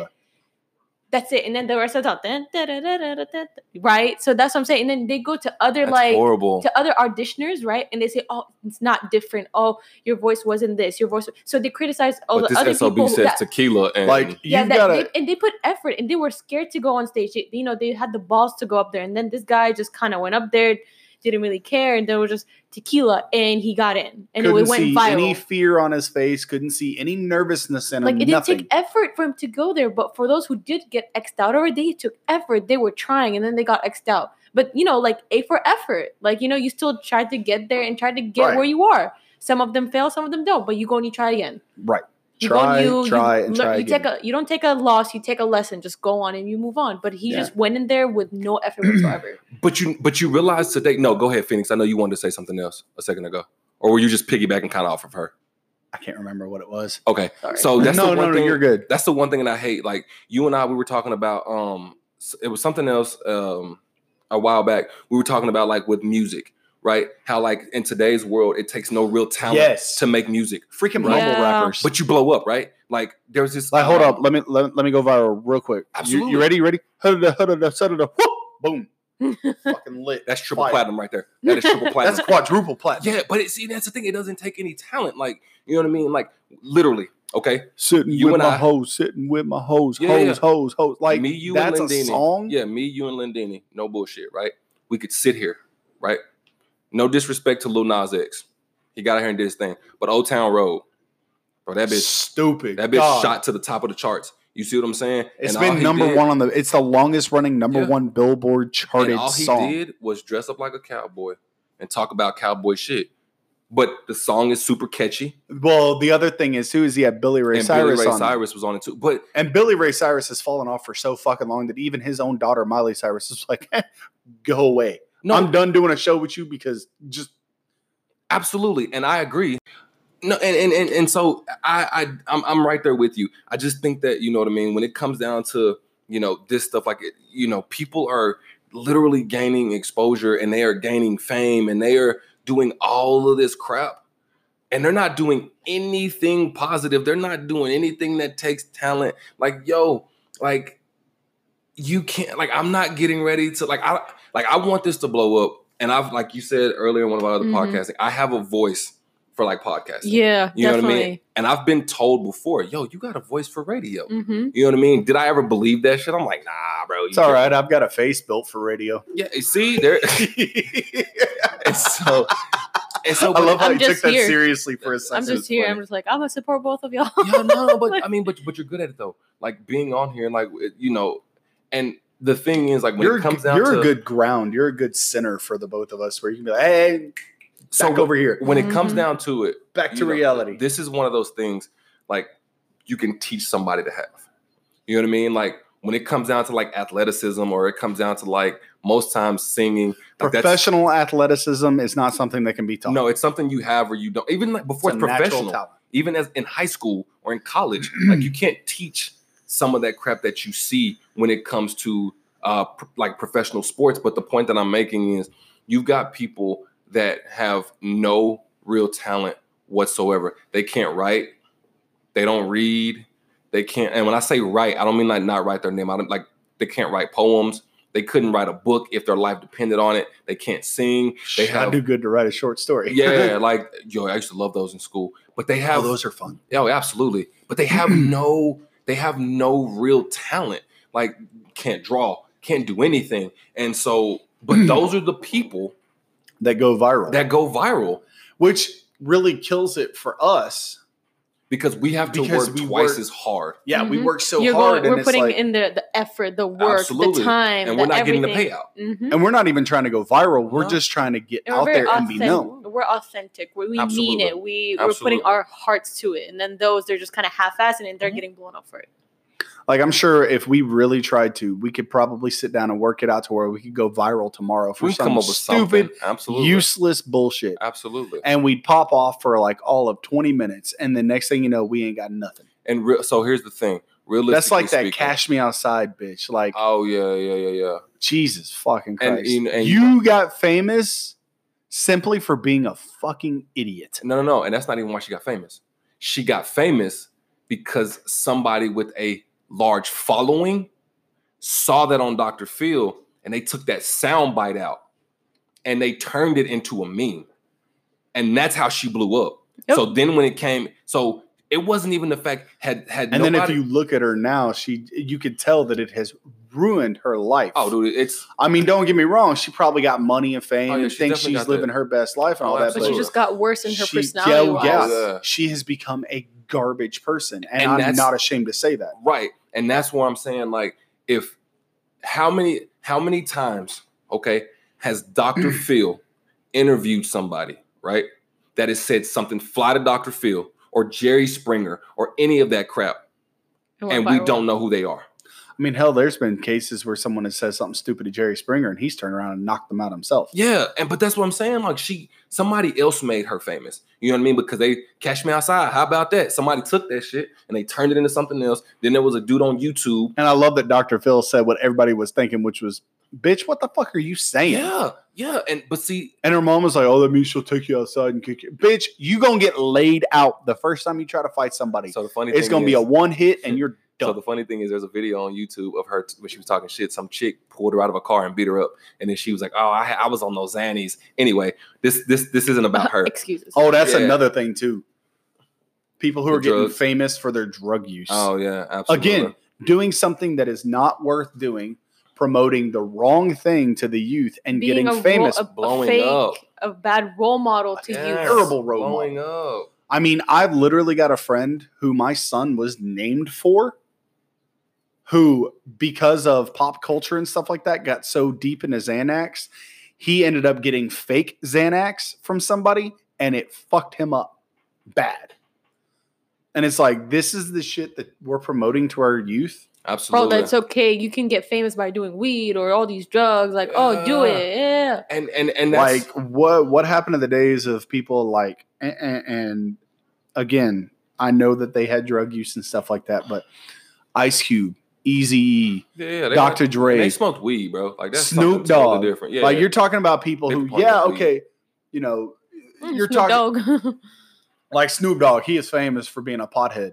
That's it. And then the rest of the time, dun, da, da, da, da, da, da, right? So that's what I'm saying. And then they go to other That's like horrible. to other auditioners, right? And they say, "Oh, it's not different. Oh, your voice wasn't this. Your voice." So they criticize all But the this other S O B people. says that, tequila, and Like yeah, you that gotta. they, and they put effort, and they were scared to go on stage. They, you know, they had the balls to go up there, and then this guy just kind of went up there, didn't really care, and there was just tequila, and he got in, and it couldn't went see viral. any fear on his face. Couldn't see any nervousness in him. Like it didn't nothing. take effort for him to go there, but for those who did get X'd out already, they took effort. They were trying, and then they got X'd out. But you know, like A for effort. Like you know, you still tried to get there and tried to get Right. where you are. Some of them fail, some of them don't. But you go and you try again. Right. You Try, go and you, try, you, and lear- try you again. take a you don't take a loss, you take a lesson. Just go on and you move on. But he Yeah. just went in there with no effort whatsoever. but you but you realize today. No, go ahead, Phoenix. I know you wanted to say something else a second ago, or were you just piggybacking kind of off of her? I can't remember what it was. Okay, Sorry. so that's no, the no, one no. thing. You're good. That's the one thing that I hate. Like you and I, we were talking about. Um, s- it was something else. Um, a while back, we were talking about like with music, right? How like in today's world, it takes no real talent Yes. to make music, Freaking Right. mumble Yeah. rappers. but you blow up, right? Like there's this. Like, hold um, up. Let me let, let me go viral real quick. You, Absolutely. you ready? You ready? Hudda, hudda, hudda, whoop, boom. Fucking lit. That's triple Fire. platinum right there. That is triple platinum. That's quadruple platinum. Yeah, but it, see, that's the thing. It doesn't take any talent. Like, you know what I mean? Like, literally. Okay. Sitting You with and my I- hoes, sitting with my hoes, Yeah, hoes, yeah. hoes, hoes. Like me, you, that's and a Lindini. song. Yeah, me, you, and Lindini. No bullshit, right? We could sit here, right? No disrespect to Lil Nas X. He got out here and did his thing. But Old Town Road, bro, that bitch, Stupid. that bitch God. shot to the top of the charts. You see what I'm saying? It's And all been he number did- one on the. It's the longest running number Yeah. one Billboard charted And all he song. did was dress up like a cowboy and talk about cowboy shit. But the song is super catchy. Well, the other thing is too is he had Billy Ray and Cyrus Billy Ray on, Cyrus was on it too. But and Billy Ray Cyrus has fallen off for so fucking long that even his own daughter Miley Cyrus is like, "Go away. no, I'm done doing a show with you because just absolutely, and I agree. No, and and and, and so I, I I'm I'm right there with you. I just think that you know what I mean when it comes down to you know this stuff like it, you know people are literally gaining exposure and they are gaining fame and they are doing all of this crap and they're not doing anything positive. They're not doing anything that takes talent. Like yo, like you can't. Like I'm not getting ready to like I like I want this to blow up. And I've like you said earlier in one of our other Mhm. podcasts, I have a voice for like podcasting. Yeah, You know definitely. what I mean? And I've been told before, yo, you got a voice for radio. Mm-hmm. You know what I mean? Did I ever believe that shit? I'm like, nah, bro. you it's all can't- right. I've got a face built for radio. Yeah, see, there. and so, and so, I love how I'm you took just that here. seriously for a I'm second. just here. funny. I'm just like, I'm gonna support both of y'all. yeah, no, but I mean, but but you're good at it though. Like being on here, and like it- you know, and the thing is, like when You're, it comes down you're to a good ground. You're a good center for the both of us where you can be like, hey, so back over here. when it comes Mhm. down to it, Back to you know, reality. This is one of those things like you can teach somebody to have. You know what I mean? Like when it comes down to like athleticism or it comes down to like most times singing, like that's, Professional athleticism is not something that can be taught. no, it's something you have or you don't. Even like before it's it's, a natural professional, talent. even as in high school or in college, like you can't teach some of that crap that you see when it comes to uh pr- like professional sports. But the point that I'm making is you've got people that have no real talent whatsoever. They can't write, they don't read, they can't. And when I say write, I don't mean like not write their name. I don't like they can't write poems. They couldn't write a book if their life depended on it. They can't sing. They I have do good to write a short story. yeah, like yo, I used to love those in school. But they have Oh, those are fun. oh, absolutely. But they have no, they have no real talent. Like can't draw, can't do anything. And so, but those are the people That go viral. that go viral which really kills it for us. because we have to Because work we twice work- as hard, Yeah, we Mhm. work so You're hard going, and we're it's putting like, in the, the effort, the work, Absolutely. the time, and the we're not everything. getting the payout. Mm-hmm. and we're not even trying to go viral. We're No. just trying to get And out we're very there and be authentic. known. We're authentic. We, we Absolutely. mean it. We we're Absolutely. putting our hearts to it. And then those they're just kind of half-assed and they're Mhm. getting blown up for it. Like I'm sure if we really tried to, we could probably sit down and work it out to where we could go viral tomorrow for We some come up with stupid, something. Absolutely, useless bullshit. absolutely. And we'd pop off for like all of twenty minutes. And the next thing you know, we ain't got nothing. And re- so here's the thing: Realistically That's like that speaking. Cash Me Outside, bitch. Like, Oh yeah, yeah, yeah, yeah. Jesus fucking And- Christ. and- and- you got famous simply for being a fucking idiot. No, no, no. And that's not even why she got famous. She got famous because somebody with a large following saw that on Doctor Phil and they took that sound bite out and they turned it into a meme. And that's how she blew up. Yep. So then when it came, so it wasn't even the fact had had And nobody, then if you look at her now, she you could tell that it has ruined her life. oh dude, it's I mean, don't get me wrong. She probably got money and fame Oh, yeah, and she thinks definitely she's got living that. her best life and Oh, all that. But she absolutely. just got worse in her she, personality. yeah, wise. yeah. Oh, yeah. She has become a garbage person. And, And I'm that's- not ashamed to say that. right. And that's where I'm saying, like, if how many how many times, okay, has Doctor Phil interviewed somebody, right, that has said something fly to Doctor Phil or Jerry Springer or any of that crap, It went and we viral. don't know who they are. I mean, hell, there's been cases where someone has said something stupid to Jerry Springer and he's turned around and knocked them out himself. Yeah, and but that's what I'm saying. Like she, somebody else made her famous. You know what I mean? Because they Cash Me Outside. How about that? Somebody took that shit and they turned it into something else. Then there was a dude on YouTube. And I love that Doctor Phil said what everybody was thinking, which was, bitch, what the fuck are you saying? Yeah, yeah. And but see, And her mom was like, oh, that means she'll take you outside and kick you. Bitch, you going to get laid out the first time you try to fight somebody. so the funny It's thing going to be is- a one hit and you're So done. the funny thing is, there's a video on YouTube of her when she was talking shit. Some chick pulled her out of a car and beat her up, and then she was like, "Oh, I, I was on those Xannies." Anyway, this this this isn't about her. Excuses. Oh, that's Yeah. another thing, too. People who The are getting drugs. famous for their drug use. Oh yeah, absolutely. Again, doing something that is not worth doing, promoting the wrong thing to the youth and Being getting a famous. Role, a, blowing a fake, up. a bad role model to Yes, you. Terrible role blowing up. I mean, I've literally got a friend who my son was named for, who, because of pop culture and stuff like that, got so deep into Xanax, he ended up getting fake Xanax from somebody, and it fucked him up bad. And it's like, this is the shit that we're promoting to our youth. Bro, Absolutely. that's okay. You can get famous by doing weed or all these drugs. Like, oh, do Yeah. it. Yeah. and and and that's, Like, what what happened to the days of people like, and, and again, I know that they had drug use and stuff like that, but Ice Cube, Eazy-E, yeah, they Doctor went- Dre, They smoked weed, bro. Like that's Snoop something totally Dogg. different. Yeah, like yeah. you're talking about people They who, partner yeah, with weed. okay, you know, Mm, you're Snoop talking Dogg. like Snoop Dogg. He is famous for being a pothead,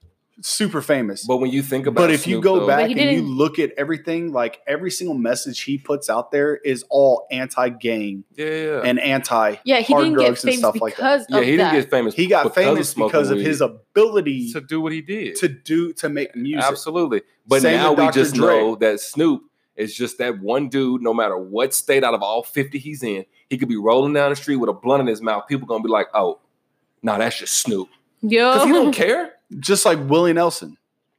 super famous. But when you think about, But if you Snoop, go though, back But he and you didn't- look at everything, like every single message he puts out there is all anti-gang yeah, yeah, and anti yeah, he hard didn't get drugs and famous stuff like that. because yeah, of he didn't that. get famous. He got because famous smoking because of weed. his ability to do what he did. to do to make music. Absolutely. But Same now with we Doctor just Dre. know that Snoop is just that one dude, no matter what state out of all fifty he's in, he could be rolling down the street with a blunt in his mouth. People gonna be like, oh, no, that's just Snoop. Because he Yo. don't care. Just like Willie Nelson.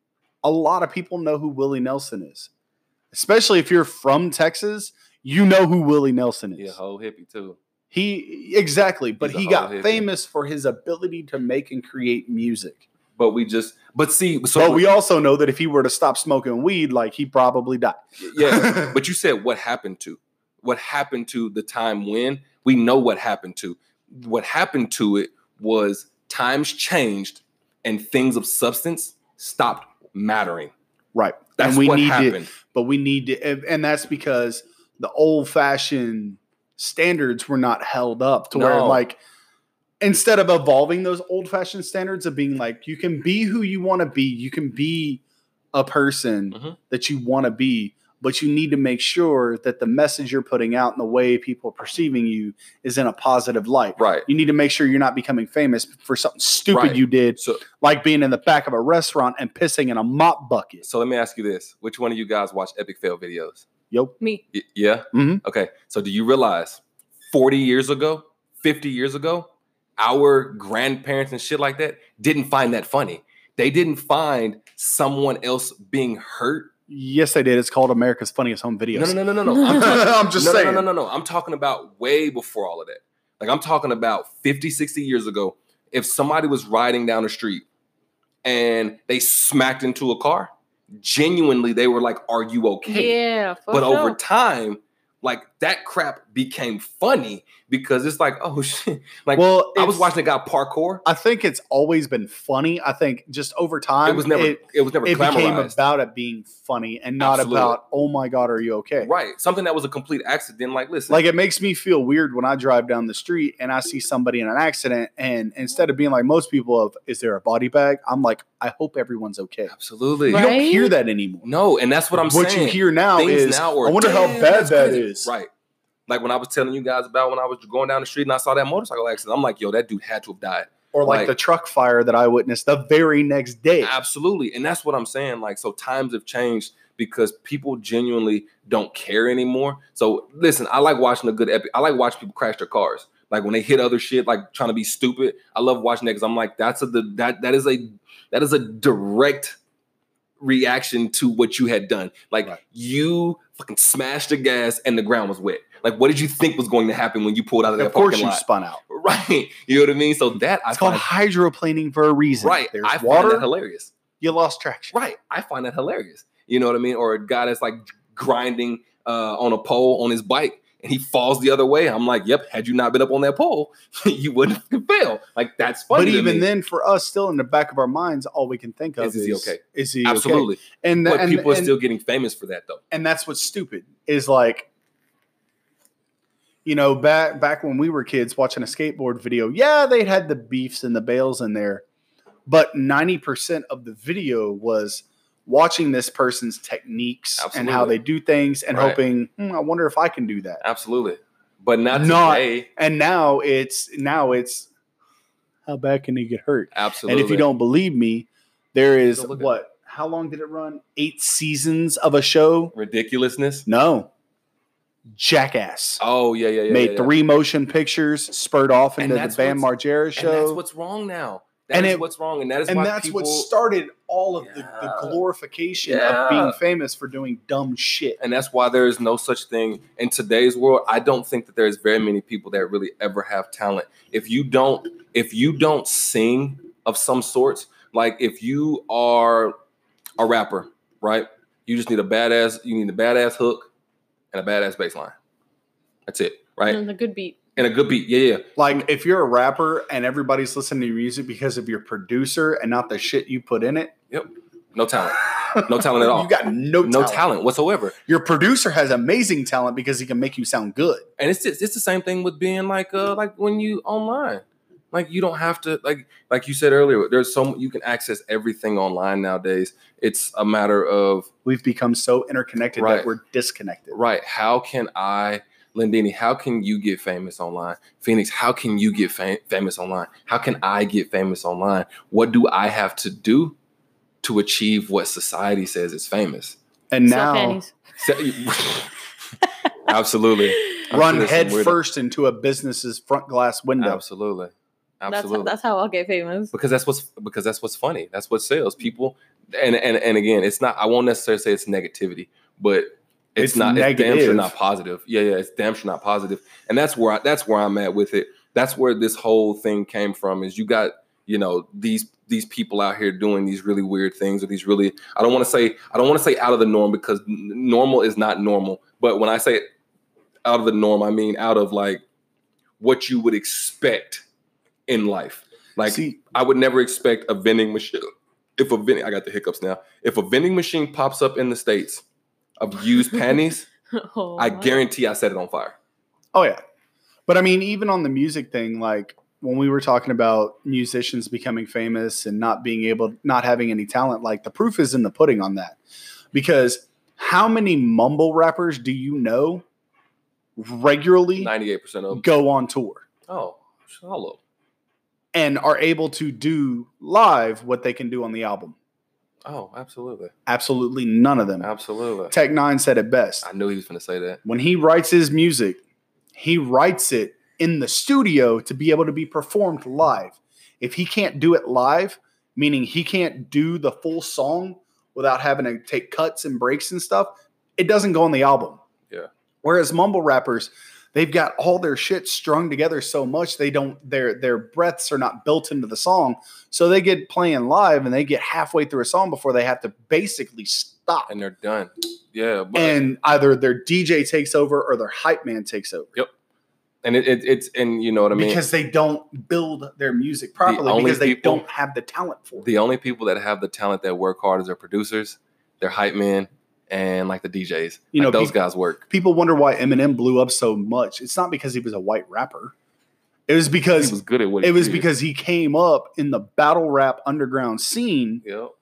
A lot of people know who Willie Nelson is. Especially if you're from Texas, you know who Willie Nelson is. He a whole hippie too. He exactly, but He's a he whole got hippie. famous for his ability to make and create music. But we just but see, so but we also know that if he were to stop smoking weed, like he probably died. yeah. But you said what happened to? What happened to the time when? We know what happened to. What happened to it was times changed and things of substance stopped mattering. Right. That's and we what need happened. to, but we need to, and, and that's because the old fashioned standards were not held up to where, No. like, instead of evolving those old fashioned standards of being like, you can be who you want to be, you can be a person Mhm. that you want to be, but you need to make sure that the message you're putting out and the way people are perceiving you is in a positive light. Right. You need to make sure you're not becoming famous for something stupid Right. you did, So like being in the back of a restaurant and pissing in a mop bucket. so let me ask you this. Which one of you guys watch Epic Fail videos? Yo. Me. Y- yeah? Mhm. Okay. So do you realize forty years ago, fifty years ago, our grandparents and shit like that didn't find that funny. They didn't find someone else being hurt. Yes, they did. It's called America's Funniest Home Videos. No, no, no, no, no, no. I'm, talking, I'm just no, saying. no, no, no, no, no. I'm talking about way before all of that. Like I'm talking about fifty, sixty years ago. If somebody was riding down the street and they smacked into a car, genuinely they were like, "Are you okay?" Yeah. For But sure. over time, like that crap became funny because it's like, oh shit. Like Well, I was it's- watching a guy parkour. I think it's always been funny. I think just over time, It was never it, it, was never it became glamorized. about it being funny and not Absolutely. about, oh my God, are you okay? Right. Something that was a complete accident. Like, listen. Like, it makes me feel weird when I drive down the street and I see somebody in an accident, and instead of being like most people of, is there a body bag? I'm like, I hope everyone's okay. Absolutely. You don't Right? hear that anymore. No, and that's what I'm what saying. you hear now Things is, now are, I wonder how "Damn, bad that's that crazy." is. Right. Like when I was telling you guys about when I was going down the street and I saw that motorcycle accident, I'm like, yo, that dude had to have died. Or like, Like- the truck fire that I witnessed the very next day. Absolutely. And that's what I'm saying. Like, so times have changed because people genuinely don't care anymore. So listen, I like watching a good epic. I like watching people crash their cars. Like when they hit other shit, like trying to be stupid. I love watching that because I'm like, that's a the that that is a that is a direct reaction to what you had done. Like Right. you fucking smashed the gas and the ground was wet. Like what did you think was going to happen when you pulled out of that Of course parking you lot? spun out. Right. You know what I mean? So that I It's called find hydroplaning for a reason. right. There's I find water, that hilarious. you lost traction. Right. I find that hilarious. You know what I mean? Or a guy that's like grinding uh, on a pole on his bike and he falls the other way. I'm like, yep, had you not been up on that pole, you wouldn't have failed. Like, that's funny. But to even me. then, for us, still in the back of our minds, all we can think of Is, is, is he okay? Is he okay? Absolutely. And, But and, people are and, still getting famous for that, though. and that's what's stupid is like, you know, back back when we were kids watching a skateboard video, yeah, they had the beefs and the bales in there, but ninety percent of the video was watching this person's techniques and how Absolutely. they do things and Right. hoping, hmm, I wonder if I can do that. Absolutely. But not, Not- today. And now it's now it's how bad can he get hurt? Absolutely. And if you don't believe me, there is Go look at what? How long did it run? Eight seasons of a show? Ridiculousness. No. Jackass. Oh, yeah, yeah, yeah. Made yeah, yeah. three motion pictures, spurred off And into the that's Bam what's- Margera And show. that's what's wrong now. That And is it- what's wrong. And that is and why that's people... what started all of the, the Yeah. glorification Yeah. of being famous for doing dumb shit. And that's why there is no such thing in today's world. I don't think that there's very many people that really ever have talent. If you don't, if you don't sing of some sorts, like if you are a rapper, right? You just need a badass, you need a badass hook and a badass bass line. That's it, right? And a good beat. And a good beat. Yeah, yeah. Like if you're a rapper and everybody's listening to your music because of your producer and not the shit you put in it, Yep. No talent. No talent at all. You got no talent. No talent whatsoever. Your producer has amazing talent because he can make you sound good. And it's just, it's the same thing with being like uh like when you online. Like you don't have to like like you said earlier. There's so you can access everything online nowadays. It's a matter of We've become so interconnected Right. that we're disconnected. right. How can I, Lindini? How can you get famous online? Phoenix, how can you get fam- famous online? How can I get famous online? What do I have to do to achieve what society says is famous? And Sell now panties. Absolutely. I'm run sure there's some head weird- first into a business's front glass window. Absolutely. That's, Absolutely. that's how I'll get famous. because that's what's because that's what's funny. That's what sells people. And and and again, it's not. I won't necessarily say it's negativity, but it's, It's not. It's damn sure negative. not positive. Yeah, yeah. It's damn sure not positive. And that's where I, that's where I'm at with it. That's where this whole thing came from. Is you got you know these these people out here doing these really weird things or these really. I don't want to say I don't want to say out of the norm because n- normal is not normal. But when I say out of the norm, I mean out of like what you would expect in life. Like See, I would never expect a vending machine. If a vending, I got the hiccups now. If a vending machine pops up in the States of used panties, Oh, I my. guarantee I set it on fire. oh yeah. But I mean, even on the music thing, like when we were talking about musicians becoming famous and not being able, not having any talent, like the proof is in the pudding on that. Because how many mumble rappers do you know regularly ninety-eight percent of them. go on tour Oh, hello. and are able to do live what they can do on the album? Oh, absolutely. Absolutely none of them. Absolutely. Tech Nine said it best. I knew he was going to say that. When he writes his music, he writes it in the studio to be able to be performed live. If he can't do it live, meaning he can't do the full song without having to take cuts and breaks and stuff, it doesn't go on the album. Yeah. Whereas mumble rappers, they've got all their shit strung together so much they don't their their breaths are not built into the song. So they get playing live and they get halfway through a song before they have to basically stop. And they're done. Yeah. But, And either their D J takes over or their hype man takes over. Yep. And it, it, it's and you know what I mean? Because they don't build their music properly only because they people- don't have the talent for it. The only people that have the talent that work hard is their producers, their hype men, and like the D Js. You Like, know, those people- guys work. People wonder why Eminem blew up so much. It's not because he was a white rapper. It was He because was good at what he it was did. because he came up in the battle rap underground scene Yep.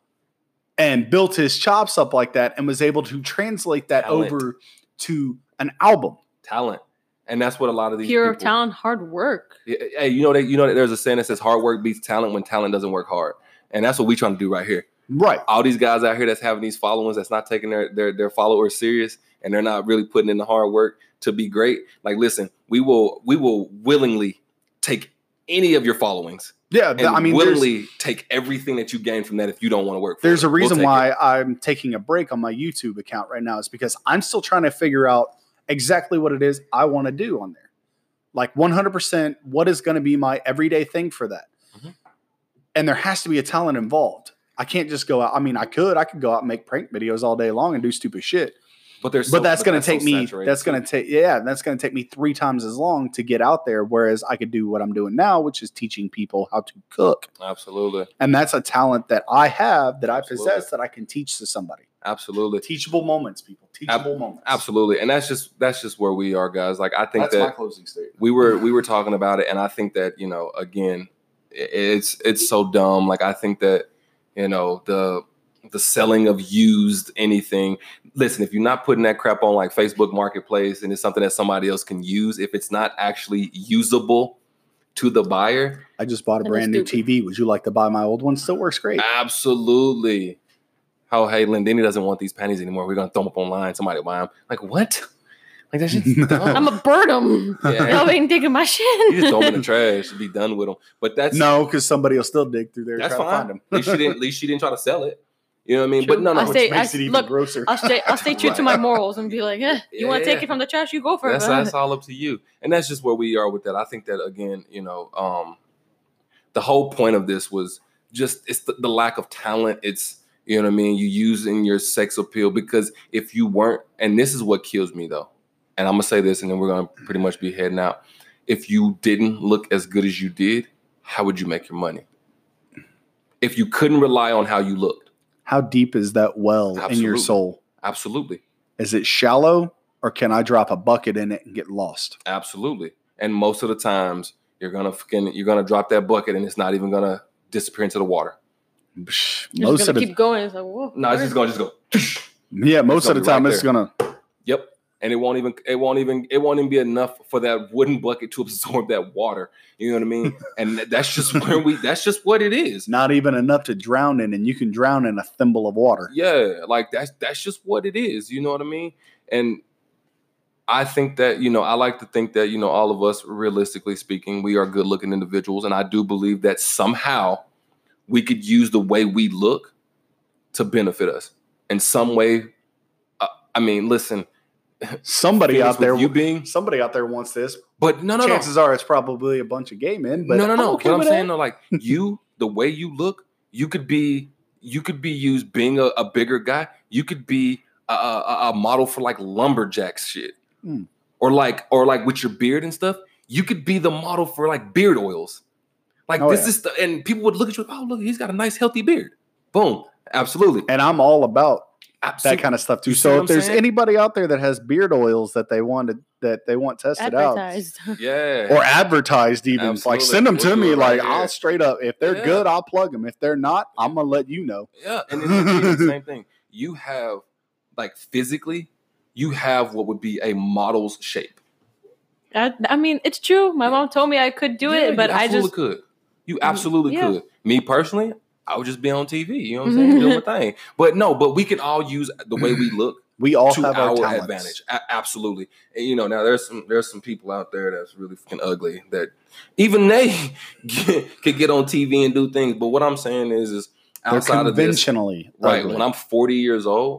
and built his chops up like that and was able to translate that Talent. over to an album. Talent. And that's what a lot of these Pure people, talent, hard work. Yeah, hey, you know that you know that there's a saying that says hard work beats talent when talent doesn't work hard. And that's what we trying to do right here. Right. All these guys out here that's having these followings that's not taking their their their followers serious and they're not really putting in the hard work to be great. Like, listen, we will we will willingly take any of your followings Yeah. and th- I mean, there's, willingly take everything that you gain from that if you don't want to work for there's it. a We'll reason take why it. I'm taking a break on my YouTube account right now. Is because I'm still trying to figure out exactly what it is I want to do on there. Like one hundred percent what is going to be my everyday thing for that. Mhm. And there has to be a talent involved. I can't just go out. I mean, I could. I could go out and make prank videos all day long and do stupid shit. But there's But so- that's going to so take me. saturated That's going too. to take. Yeah, that's going to take me three times as long to get out there. Whereas I could do what I'm doing now, which is teaching people how to cook. Absolutely. And that's a talent that I have that I Absolutely. possess that I can teach to somebody. Absolutely. Teachable moments, people. Teachable moments. Absolutely. And that's just that's just where we are, guys. Like I think That's my that closing statement. we were we were talking about it, and I think that, you know, again, i- it's it's so dumb. Like I think that, you know, the the selling of used anything. Listen, if you're not putting that crap on like Facebook Marketplace and it's something that somebody else can use, if it's not actually usable to the buyer, I just bought a That is brand new stupid. T V. Would you like to buy my old one? Still works great. absolutely. Oh, hey, Lindini doesn't want these panties anymore. We're gonna throw them up online. Somebody will buy them. Like what? Like that shit's dumb. I'm a burn them. Yeah. Y'all ain't digging my shit. You just throw them in the trash. Be done with them. But that's No, because somebody will still dig through there that's trying to fine. find them. At least she didn't. At least she didn't try to sell it. You know what I mean? True. But no, no. I it's- say- Makes I- it even look, grosser. I'll stay. I'll stay true to my Right. morals and be like, eh, you want to Yeah. take it from the trash? You go for that's it. that's all up to you. And that's just where we are with that. I think that again, you know, um, the whole point of this was just it's the, the lack of talent. It's you know what I mean. You using your sex appeal because if you weren't, and this is what kills me though. And I'm gonna say this, and then we're gonna pretty much be heading out. If you didn't look as good as you did, how would you make your money? If you couldn't rely on how you looked, How deep is that well in your Absolutely. soul? absolutely. Is it shallow or can I drop a bucket in it and get lost? Absolutely. And most of the times you're gonna fucking you're gonna drop that bucket and it's not even gonna disappear into the water. Psh, You're Most just of gonna the keep going. It's like, whoa. No, it's just gonna just go. yeah, most gonna of the be time right it's there. gonna. Yep. And it won't even it won't even it won't even be enough for that wooden bucket to absorb that water. You know what I mean? And that's just where we that's just what it is. Not even enough to drown in, and you can drown in a thimble of water. Yeah, like that's that's just what it is. You know what I mean? And I think that, you know, I like to think that, you know, all of us, realistically speaking, we are good looking individuals. And I do believe that somehow we could use the way we look to benefit us in some way. Uh, I mean, listen, Somebody Phoenix, out there, with you being, somebody out there wants this. but no, no, no. Chances are it's probably a bunch of gay men. But no, no, no. I'm okay But I'm with saying, that. though, like you, the way you look, you could be, you could be used being a, a bigger guy. You could be a, a, a model for like lumberjack shit, Hmm. or like, or like with your beard and stuff. You could be the model for like beard oils. Like Oh, this yeah. is, the, and people would look at you. Oh, look, he's got a nice healthy beard. Boom, absolutely, And I'm all about absolutely. that kind of stuff too. You see So what if I'm there's saying? anybody out there that has beard oils that they wanted that they want tested Advertised. yeah, out or advertised, even like Absolutely. send them We'll to do me. it right Like here. I'll straight up, if they're Yeah. good, I'll plug them. If they're not, I'm gonna let you know. Yeah, and it's again, the same thing. You have like physically, you have what would be a model's shape. I, I mean, it's true. My mom told me I could do Yeah, it, but you I absolutely just could. You absolutely yeah. could. Me personally, I would just be on T V. You know what I'm saying? Doing my thing. But no, but we can all use the way we look We all to have our, our talents. advantage. A- absolutely. And you know, now there's some there's some people out there that's really fucking ugly that even they get, could get on T V and do things. But what I'm saying is, is They're outside of this, conventionally right? ugly. When I'm forty years old,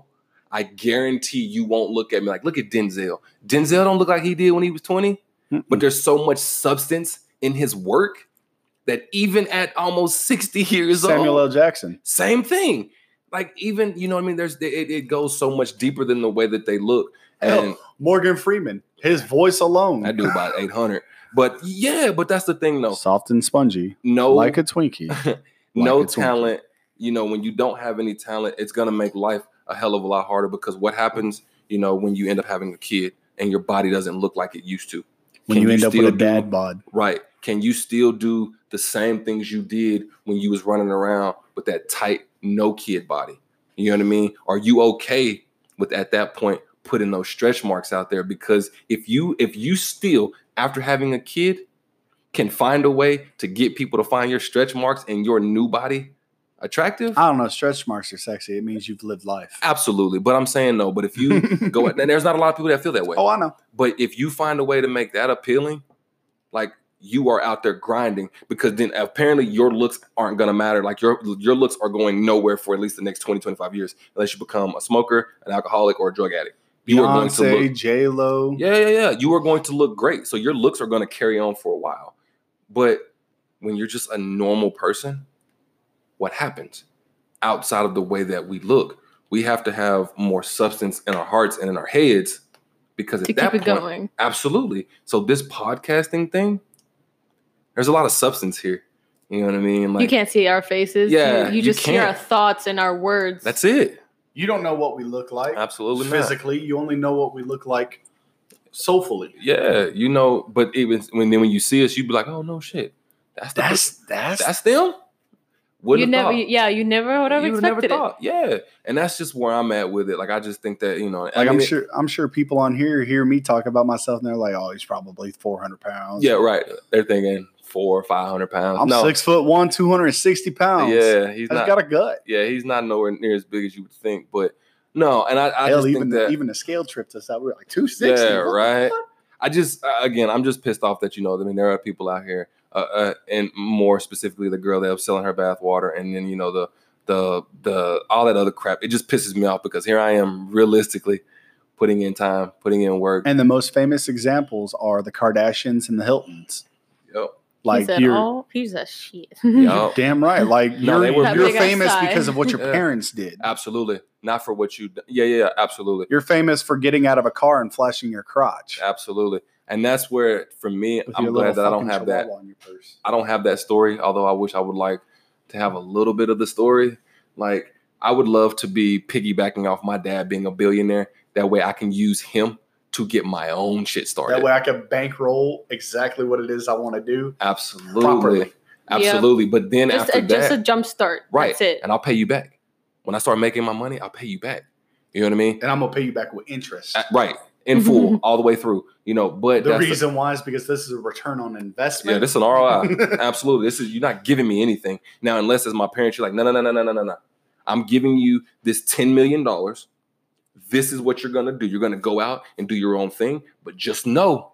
I guarantee you won't look at me like, look at Denzel. Denzel don't look like he did when he was twenty, Mm-mm. but there's so much substance in his work that even at almost sixty years Samuel old. Samuel L. Jackson. Same thing. Like even, you know what I mean? There's it, it goes so much deeper than the way that they look. And Hell, Morgan Freeman, his voice alone. I do about eight hundred. But yeah, but that's the thing though. Soft and spongy. No, like a Twinkie. no like a talent. Twinkie. You know, when you don't have any talent, it's going to make life a hell of a lot harder because what happens, you know, when you end up having a kid and your body doesn't look like it used to. When you, you end up with a dad do, bod. Right. Can you still do the same things you did when you was running around with that tight, no kid body? You know what I mean? Are you okay with at that point putting those stretch marks out there? Because if you if you still, after having a kid, can find a way to get people to find your stretch marks and your new body attractive? I don't know. Stretch marks are sexy. It means you've lived life. Absolutely. But I'm saying no. But if you go, and there's not a lot of people that feel that way. Oh, I know. But if you find a way to make that appealing, like you are out there grinding, because then apparently your looks aren't going to matter. Like your your looks are going nowhere for at least the next twenty, twenty-five years, unless you become a smoker, an alcoholic, or a drug addict. You Beyonce, are going to look J-Lo. Yeah, yeah, yeah. You are going to look great. So your looks are going to carry on for a while. But when you're just a normal person, what happens? Outside of the way that we look, we have to have more substance in our hearts and in our heads, because to at that keep it point, going. Absolutely. So this podcasting thing, there's a lot of substance here. You know what I mean? Like, you can't see our faces. Yeah, you, you just you hear our can't. thoughts and our words. That's it. You don't know what we look like. Absolutely not. Physically, you only know what we look like soulfully. Yeah, you know. But even when then when you see us, you'd be like, "Oh no, shit, that's the That's that's that's them." Wouldn't you have never, thought. yeah, you never would have You would never expected it. thought. Yeah, and that's just where I'm at with it. Like I just think that you know, like I mean, I'm it- sure I'm sure people on here hear me talk about myself and they're like, "Oh, he's probably four hundred pounds." Yeah, right. They're thinking four or five hundred pounds. I'm no. six foot one, two hundred and sixty pounds. Yeah, he's I've not. got a gut. yeah, he's not nowhere near as big as you would think. But no, and I, I Hell, just even think the, that even the scale tripped us out. We were like two sixty. yeah, right. I just uh, again, I'm just pissed off that you know. I mean, there are people out here, uh, uh, and more specifically, the girl that was selling her bath water, and then you know the the the all that other crap. It just pisses me off because here I am, realistically, putting in time, putting in work. And the most famous examples are the Kardashians and the Hiltons. Yep. Like he said, you're "Oh, he's a shit." Yup. damn right. Like No, you're, they were you're That big famous ass sigh. because of what your Yeah. parents did. Absolutely, not for what you. Yeah, yeah, yeah, absolutely. You're famous for getting out of a car and flashing your crotch. Absolutely. And that's where, for me, With I'm your glad little that I don't fucking have that. chihuahua on your purse. I don't have that story, although I wish I would like to have a little bit of the story. Like, I would love to be piggybacking off my dad being a billionaire. That way I can use him to get my own shit started. That way I can bankroll exactly what it is I want to do. Absolutely. Properly. Absolutely. But then just after a, just a that, jump start. right. That's it. And I'll pay you back. When I start making my money, I'll pay you back. You know what I mean? And I'm going to pay you back with interest. Uh, Right. In full, all the way through. You know, but The that's the- reason why is because this is a return on investment. Yeah, this is an R O I. Absolutely. This is you're not giving me anything. Now, unless as my parents, you're like, no, no, no, no, no, no, no, no. I'm giving you this ten million dollars. This is what you're gonna do. You're gonna go out and do your own thing. But just know,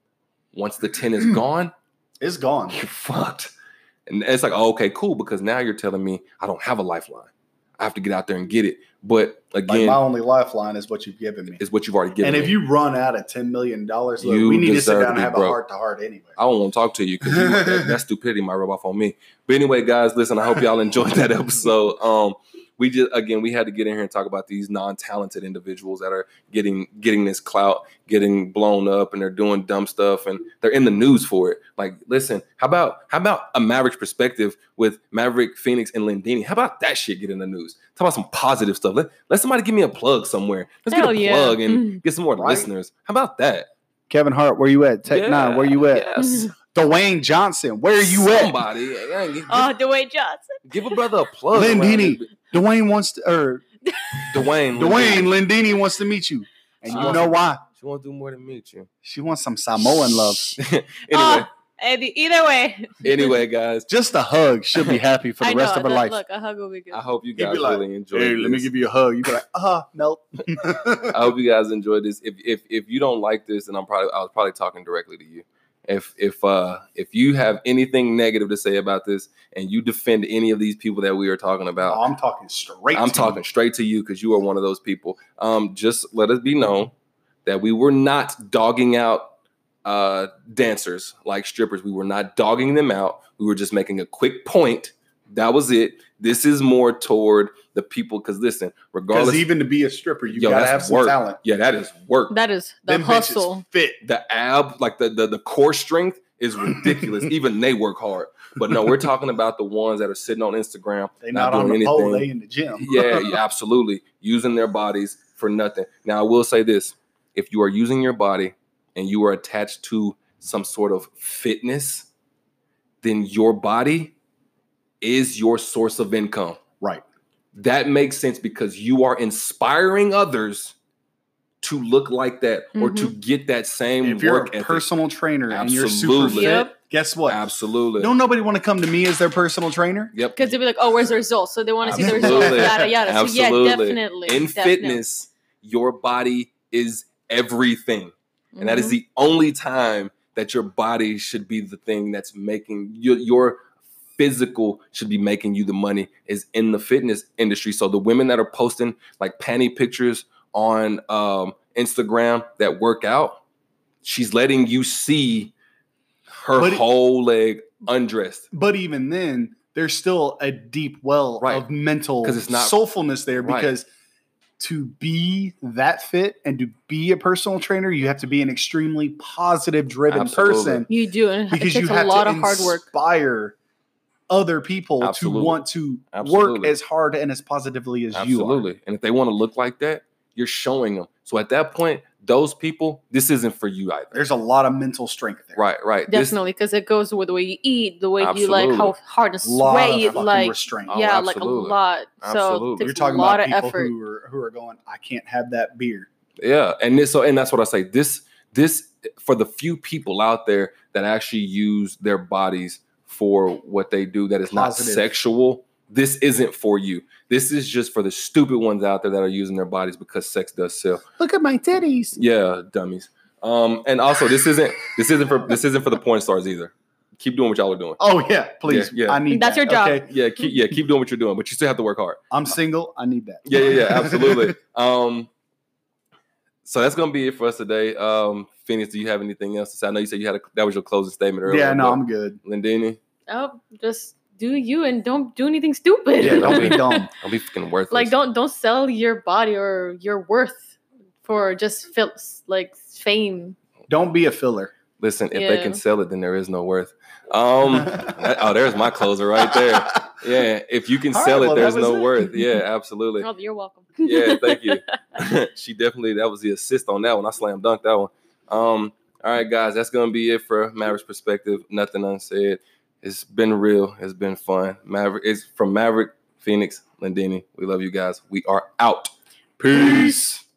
once the ten is gone, It's gone. you're fucked. And it's like, oh, okay, cool, because now you're telling me I don't have a lifeline. I have to get out there and get it. But Like again, my only lifeline is what you've given me. is what you've already given And if me. you run out of ten million dollars, look, You we need to sit deserve down to and be have broke. a heart to heart anyway. I don't want to talk to you because that, that stupidity might rub off on me. But anyway, guys, listen, I hope y'all enjoyed that episode. Um, we just again we had to get in here and talk about these non-talented individuals that are getting getting this clout, getting blown up, and they're doing dumb stuff, and they're in the news for it. Like, listen, how about how about a Maverick's perspective with Maverick, Phoenix, and Lindini? How about that shit get in the news? Talk about some positive stuff. Let, let somebody give me a plug somewhere. Let's Hell get a yeah. plug and Mm. get some more Right. listeners. How about that? Kevin Hart, where you at? Tech Yeah, Nine, where you at? Yes. Dwayne Johnson, where are you at? Somebody. Yeah, give, Oh, Dwayne Johnson. give a brother a plug. Lynn around Dini. this- Dwayne wants to, or Dwayne. Dwayne Lindini wants to meet you. And you Oh. know why? She won't do more than meet you. She wants some Samoan love. anyway, Oh, and either way. anyway, guys, Just a hug. She'll be happy for the I rest know, of her look, life. Look, a hug will be good. I hope you He'd guys be like, really enjoyed Hey, this. let me give you a hug. You'd be like, uh, nope. I hope you guys enjoyed this. If if if you don't like this, then I'm probably I was probably talking directly to you. if if uh if you have anything negative to say about this and you defend any of these people that we are talking about, Oh, I'm talking straight. I'm to talking you. straight to you because you are one of those people. Um, just let us be known that we were not dogging out uh, dancers like strippers. We were not dogging them out. We were just making a quick point. That was it. This is more toward the people because listen, regardless, Because even to be a stripper, you yo, gotta that's have some work. talent. Yeah, that is work. That is the Them hustle. bitches fit. The ab, like the, the the core strength is ridiculous. Even they work hard. But no, we're talking about the ones that are sitting on Instagram, They not, on the pole. They in the gym. yeah, yeah, absolutely. Using their bodies for nothing. Now, I will say this. If you are using your body and you are attached to some sort of fitness, then your body is your source of income. Right. That makes sense because you are inspiring others to look like that or to get that same If you're work a ethic. personal trainer and you're super Absolutely. fit, Yep. guess what? Absolutely. Don't nobody want to come to me as their personal trainer? Yep. Because they'll be like, oh, where's the results? So they want to see the Absolutely. results, yada, yada. So yeah, Absolutely. definitely. In definitely. fitness, your body is everything. And that is Mhm. the only time that your body should be the thing that's making your, your physical should be making you the money is in the fitness industry. So the women that are posting like panty pictures on um, Instagram that work out, she's letting you see her But it- whole leg undressed. But even then, there's still a deep well Right. of mental 'Cause it's not- soulfulness there Right. because to be that fit and to be a personal trainer, you have to be an extremely positive driven Absolutely. person You do. And it because takes you a have lot to of hard work. inspire other people Absolutely. to want to work Absolutely. as hard and as positively as you are. Absolutely. And if they want to look like that, you're showing them. So at that point, those people, this isn't for you either. There's a lot of mental strength there. Right, right. This- Definitely, because it goes with the way you eat, the way you Absolutely. like, how hard and A lot sweat of you fucking like. restraint. Oh, Yeah, like a absolutely. lot. So Absolutely. it takes You're talking a lot about of people effort. who are who are going, I can't have that beer. Yeah, and this so and that's what I say. This this for the few people out there that actually use their bodies for what they do that is Positive. not sexual. This isn't for you. This is just for the stupid ones out there that are using their bodies because sex does sell. Look at my titties. Yeah, dummies. Um, and also this isn't this isn't for this isn't for the porn stars either. Keep doing what y'all are doing. Oh yeah, please. Yeah, yeah. I need That's that. your job. Okay? Yeah, keep yeah, keep doing what you're doing, but you still have to work hard. I'm single. I need that. Yeah, yeah, yeah, absolutely. um, so that's gonna be it for us today. Um, Phoenix, do you have anything else to say? I know you said you had a, that was your closing statement earlier. Yeah, no, but I'm good. Lindini, Oh, just do you and don't do anything stupid. Yeah, don't be dumb. I'll be fucking worthless. Like don't don't sell your body or your worth for just fil- like fame. Don't be a filler. Listen, if they Yeah. can sell it, then there is no worth. Um, that- oh, there's my closer right there. Yeah, if you can All sell right, it, well, there's that was no it. worth. Yeah, absolutely. Oh, you're welcome. Yeah, thank you. She definitely, that was the assist on that one. I slam dunked that one. Um, all right, guys, that's gonna be it for Maverick's perspective. Nothing unsaid. It's been real. It's been fun. Maverick is from Maverick, Phoenix, Lindini. We love you guys. We are out. Peace.